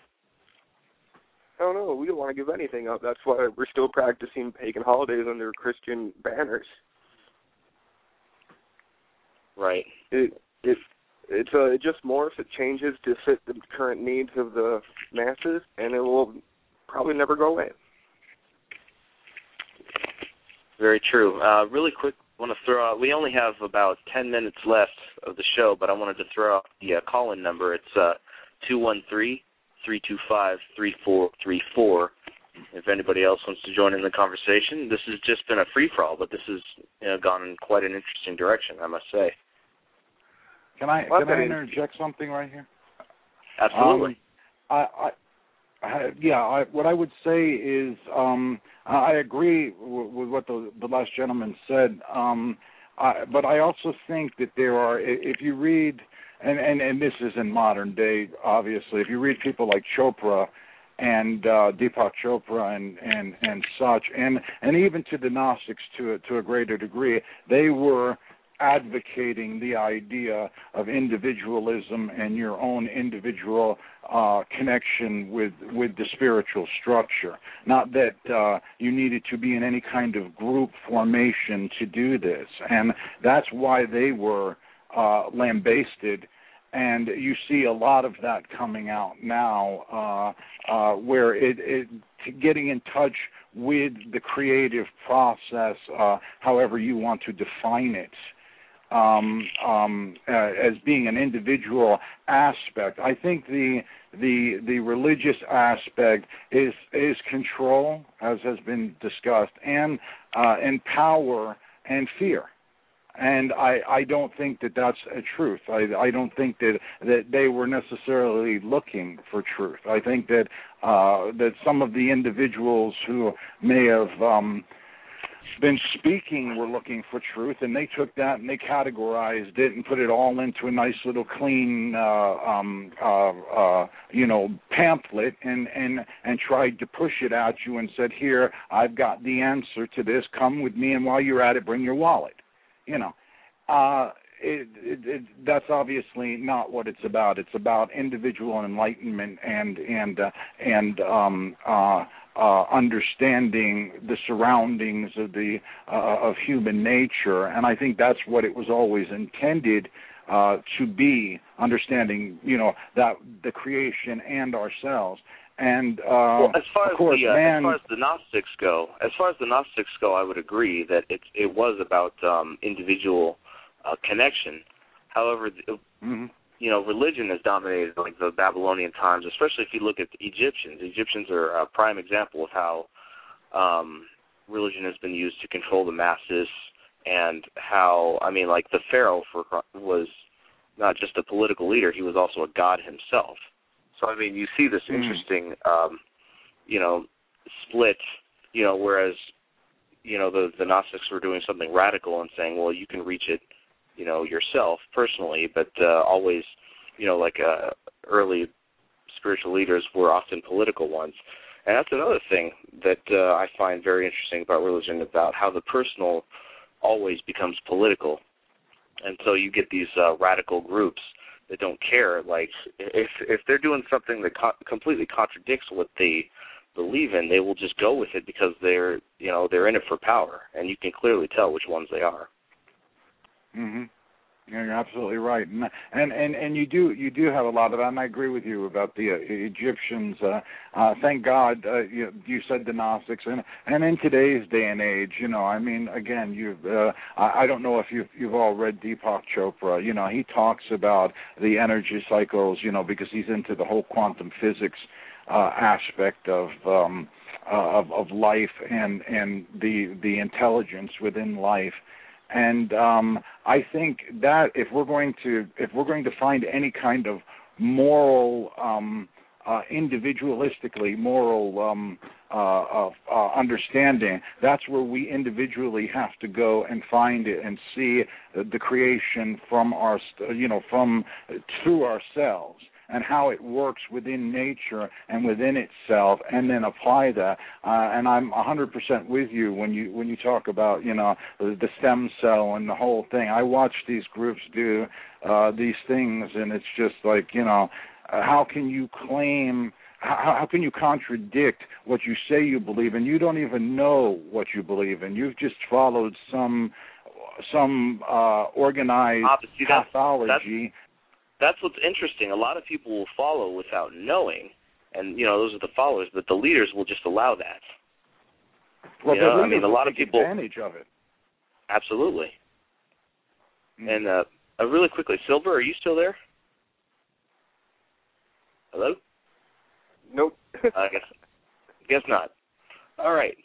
S8: I don't know. We don't want to give anything up. That's why we're still practicing pagan holidays under Christian banners.
S7: Right.
S8: It it it's uh, it just morphs. It changes to fit the current needs of the masses, and it will probably never go away.
S7: Very true. Uh, really quick, I want to throw out. We only have about ten minutes left of the show, but I wanted to throw out the uh, call-in number. It's uh, two one three, three two five, three four three four. If anybody else wants to join in the conversation, this has just been a free-for-all, but this has you know, gone in quite an interesting direction, I must say.
S13: Can I
S8: well,
S13: can I interject something right here?
S7: Absolutely.
S13: Um, I, I, I, yeah, I, what I would say is um, I agree with, with what the, the last gentleman said, um, I, but I also think that there are, if you read, and, and, and this is in modern day, obviously, if you read people like Chopra and uh, Deepak Chopra and, and, and such, and, and even to the Gnostics to, to a greater degree, they were advocating the idea of individualism and your own individual uh, connection with with the spiritual structure. Not that uh, you needed to be in any kind of group formation to do this, and that's why they were uh, lambasted. And you see a lot of that coming out now, uh, uh, where it, it getting in touch with the creative process, uh, however you want to define it. Um, um, uh, as being an individual aspect. I think the the the religious aspect is is control, as has been discussed, and uh, and power and fear. And I, I don't think that that's a truth. I, I don't think that, that they were necessarily looking for truth. I think that uh, that some of the individuals who may have um, been speaking were looking for truth, and they took that and they categorized it and put it all into a nice little clean, uh, um, uh, uh, you know, pamphlet, and, and and tried to push it at you and said, "Here, I've got the answer to this. Come with me, and while you're at it, bring your wallet." You know, uh, it, it, it, that's obviously not what it's about. It's about individual enlightenment and and uh, and um, uh, uh, understanding the surroundings of the uh, of human nature. And I think that's what it was always intended uh, to be. Understanding, you know, that the creation and ourselves. And uh,
S7: well, as far
S13: of course,
S7: as the uh,
S13: man,
S7: as far as the Gnostics go, as far as the Gnostics go, I would agree that it it was about um, individual uh, connection. However,
S13: mm-hmm.
S7: you know, religion has dominated like the Babylonian times, especially if you look at the Egyptians. The Egyptians are a prime example of how um, religion has been used to control the masses, and how I mean, like the Pharaoh for was not just a political leader; he was also a god himself. So, I mean, you see this interesting, um, you know, split, you know, whereas, you know, the, the Gnostics were doing something radical and saying, well, you can reach it, you know, yourself personally, but uh, always, you know, like uh, early spiritual leaders were often political ones. And that's another thing that uh, I find very interesting about religion, about how the personal always becomes political. And so you get these uh, radical groups that don't care. Like if if they're doing something that co- completely contradicts what they believe in, they will just go with it because they're you know they're in it for power, and you can clearly tell which ones they are.
S13: Mhm. Yeah, you're absolutely right, and and and and you do you do have a lot of that, and I agree with you about the uh, Egyptians. Uh, uh, thank God uh, you, you said the Gnostics, and and in today's day and age, you know, I mean, again, you uh, I, I don't know if you've you've all read Deepak Chopra. You know, he talks about the energy cycles, you know, because he's into the whole quantum physics uh, aspect of um, uh, of of life and and the the intelligence within life. And um, I think that if we're going to if we're going to find any kind of moral, um, uh, individualistically moral um, uh, uh, uh, understanding, that's where we individually have to go and find it and see the creation from our, you know, from through ourselves, and how it works within nature and within itself, and then apply that. Uh, and I'm one hundred percent with you when you when you talk about, you know, the, the stem cell and the whole thing. I watch these groups do uh, these things, and it's just like, you know, uh, how can you claim, how, how can you contradict what you say you believe in? You don't even know what you believe in. You've just followed some some uh, organized
S7: Obviously, that's,
S13: pathology.
S7: That's- That's what's interesting. A lot of people will follow without knowing, and you know those are the followers. But the leaders will just allow that.
S13: Well,
S7: you
S13: the
S7: know,
S13: leaders
S7: I mean, a
S13: will
S7: lot of
S13: take
S7: people
S13: advantage of it.
S7: Absolutely.
S13: Mm.
S7: And uh, uh, really quickly, Silver, are you still there? Hello?
S8: Nope.
S7: I guess, guess not. All right.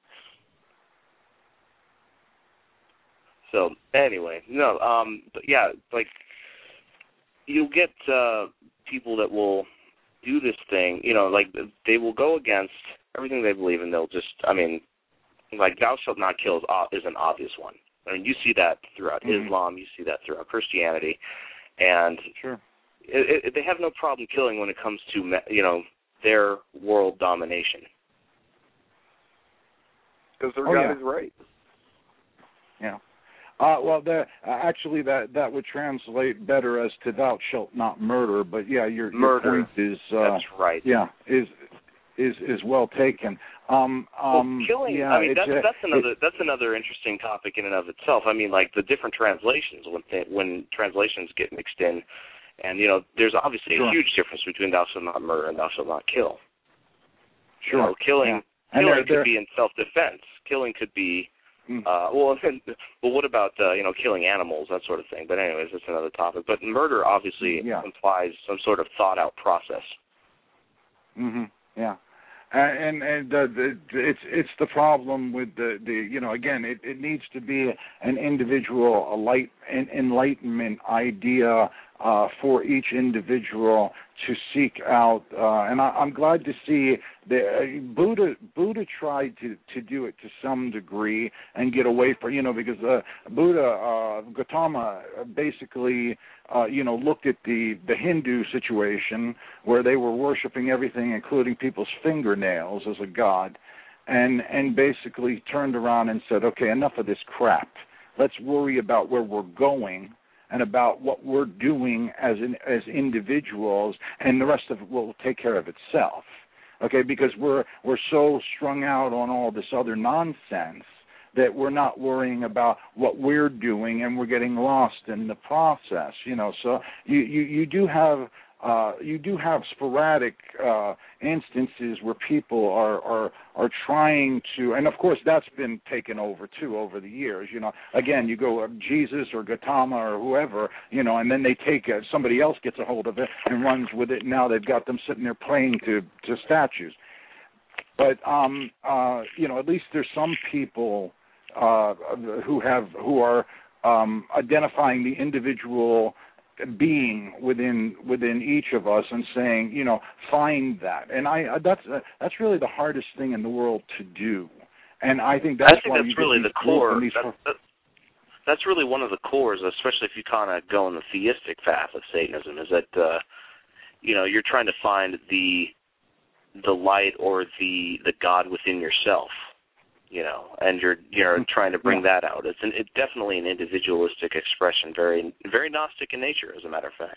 S7: So anyway, no, um, but yeah, like. You'll get uh, people that will do this thing, you know, like they will go against everything they believe in. They'll just, I mean, like thou shalt not kill is, is an obvious one. I mean, you see that throughout mm-hmm. Islam, you see that throughout Christianity, and
S13: sure.
S7: it, it, they have no problem killing when it comes to, you know, their world domination.
S8: Because their
S13: oh,
S8: God
S13: yeah.
S8: is right.
S13: Yeah. Uh, well, that, uh, actually, that, that would translate better as to "thou shalt not murder." But yeah, your, your point is uh,
S7: that's right.
S13: Yeah, is is is well taken. Um, um,
S7: well, killing.
S13: Yeah,
S7: I mean, that's
S13: uh,
S7: that's another
S13: it,
S7: that's another interesting topic in and of itself. I mean, like the different translations when th- when translations get mixed in, and you know, there's obviously
S13: sure.
S7: a huge difference between "thou shalt not murder" and "thou shalt not kill."
S13: Sure.
S7: You know, killing
S13: yeah.
S7: killing
S13: they're,
S7: could
S13: they're,
S7: be in self-defense. Killing could be. Uh, well, but what about uh, you know killing animals, that sort of thing? But anyways, that's another topic. But murder obviously
S13: yeah.
S7: implies some sort of thought-out process.
S13: Mhm. Yeah. and and the, the, it's it's the problem with the, the you know again it, it needs to be an individual a light an enlightenment idea uh, for each individual to seek out, uh, and I, I'm glad to see that uh, Buddha Buddha tried to, to do it to some degree and get away from you know because uh, Buddha uh, Gautama basically uh, you know looked at the, the Hindu situation where they were worshiping everything, including people's fingernails, as a god, and and basically turned around and said, okay, enough of this crap. Let's worry about where we're going and about what we're doing as in, as individuals, and the rest of it will take care of itself. Okay, because we're we're so strung out on all this other nonsense that we're not worrying about what we're doing, and we're getting lost in the process. You know, so you you, you do have. Uh, you do have sporadic uh, instances where people are, are are trying to, and of course that's been taken over too over the years. You know, again, you go uh, Jesus or Gautama or whoever, you know, and then they take uh, somebody else gets a hold of it and runs with it. And now they've got them sitting there playing to to statues. But um, uh, you know, at least there's some people uh, who have who are um, identifying the individual being within within each of us and saying, you know, find that. And I that's uh, that's really the hardest thing in the world to do. And I think that's
S7: I think
S13: why
S7: that's
S13: you
S7: really the core.
S13: These
S7: That, that, that's really one of the cores, especially if you kind of go in the theistic path of Satanism, is that uh, you know you're trying to find the the light or the the God within yourself. You know, and you're you're trying to bring
S13: yeah.
S7: that out. It's an, it definitely an individualistic expression, very very Gnostic in nature, as a matter of fact.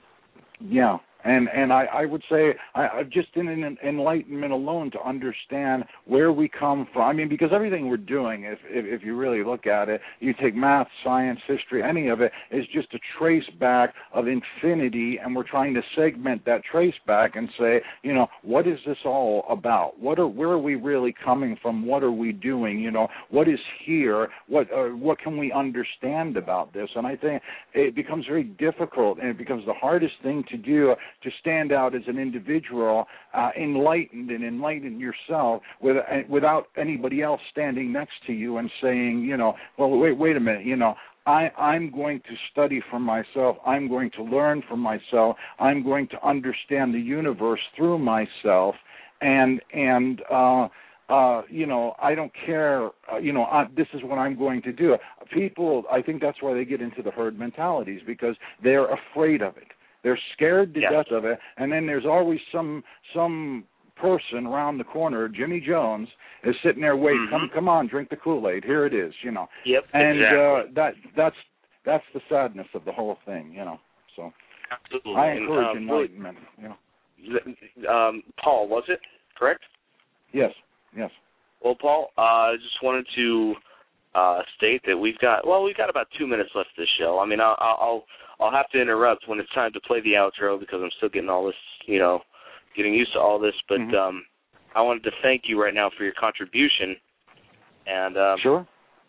S13: Yeah, and and I, I would say I, I just in an enlightenment alone to understand where we come from. I mean, because everything we're doing, if, if if you really look at it, you take math, science, history, any of it is just a trace back of infinity, and we're trying to segment that trace back and say, you know, what is this all about? What are where are we really coming from? What are we doing? You know, what is here? What uh, what can we understand about this? And I think it becomes very difficult, and it becomes the hardest thing to do to stand out as an individual, uh, enlightened and enlighten yourself with, uh, without anybody else standing next to you and saying, you know, well, wait, wait a minute, you know, I, I'm going to study for myself. I'm going to learn for myself. I'm going to understand the universe through myself, and and. Uh, Uh, you know, I don't care, uh, you know, I, this is what I'm going to do. People, I think that's why they get into the herd mentalities, because they're afraid of it. They're scared to
S7: yes.
S13: death of it, and then there's always some some person around the corner, Jimmy Jones, is sitting there waiting,
S7: mm-hmm.
S13: come come on, drink the Kool-Aid, here it is, you know.
S7: Yep,
S13: and
S7: exactly.
S13: uh, that that's that's the sadness of the whole thing, you know. So
S7: Absolutely.
S13: I encourage
S7: and, um,
S13: enlightenment, you know.
S7: Um, Paul, was it correct?
S13: Yes. Yes.
S7: Well, Paul, I uh, just wanted to uh, state that we've got well, we've got about two minutes left of the show. I mean, I'll, I'll I'll have to interrupt when it's time to play the outro because I'm still getting all this, you know, getting used to all this. But
S13: mm-hmm.
S7: um, I wanted to thank you right now for your contribution. And um,
S13: sure.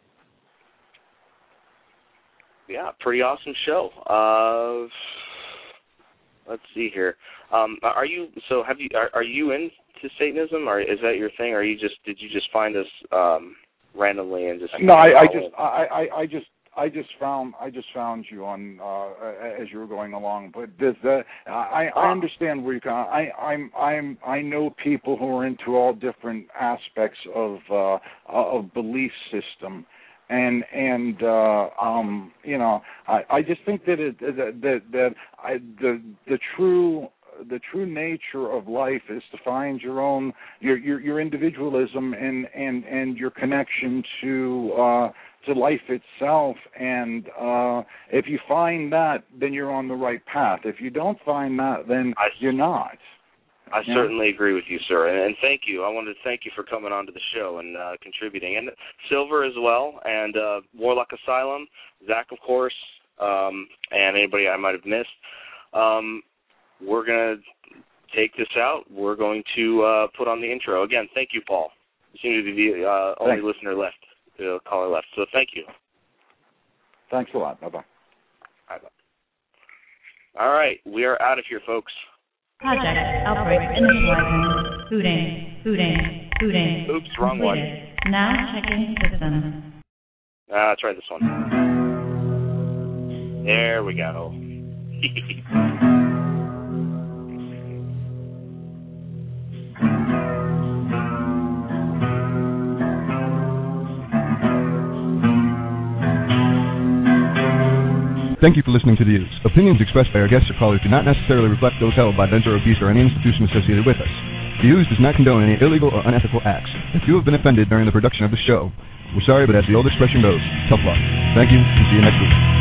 S7: Yeah, pretty awesome show. Uh, let's see here. Um, are you so? Have you? Are, are you in? To Satanism, or is that your thing, or are you just did you just find us um, randomly and just
S13: no? I, I just I, I, I just I just found I just found you on uh, as you were going along. But this, uh, I I understand where you come. I I'm I'm I know people who are into all different aspects of uh, of belief system. And and uh, um, you know, I, I just think that it, that that, that I, the the true the true nature of life is to find your own your your, your individualism and, and, and your connection to uh, to life itself. And uh, if you find that, then you're on the right path. If you don't find that, then
S7: I,
S13: you're not.
S7: I
S13: yeah.
S7: certainly agree with you, sir, and, and thank you. I wanted to thank you for coming on to the show and uh, contributing, and Silver as well, and uh, Warlock Asylum, Zach, of course, um, and anybody I might have missed. Um, We're going to take this out. We're going to uh, put on the intro. Again, thank you, Paul. You seem to be the uh, only
S13: Thanks.
S7: listener left, the caller left. So thank you.
S13: Thanks a lot. Bye-bye.
S7: Bye-bye. All right. We are out of here, folks.
S1: Project Outbreak Initializing. Booting.
S15: Booting. Booting.
S7: Oops, wrong
S15: Completed.
S7: one.
S15: Now checking system.
S7: Uh, let's try this one. There we go.
S16: Thank you for listening to The Ooze. Opinions expressed by our guests or callers do not necessarily reflect those held by Venture or Beast or any institution associated with us. The Ooze does not condone any illegal or unethical acts. If you have been offended during the production of the show, we're sorry, but as the old expression goes, tough luck. Thank you, and see you next week.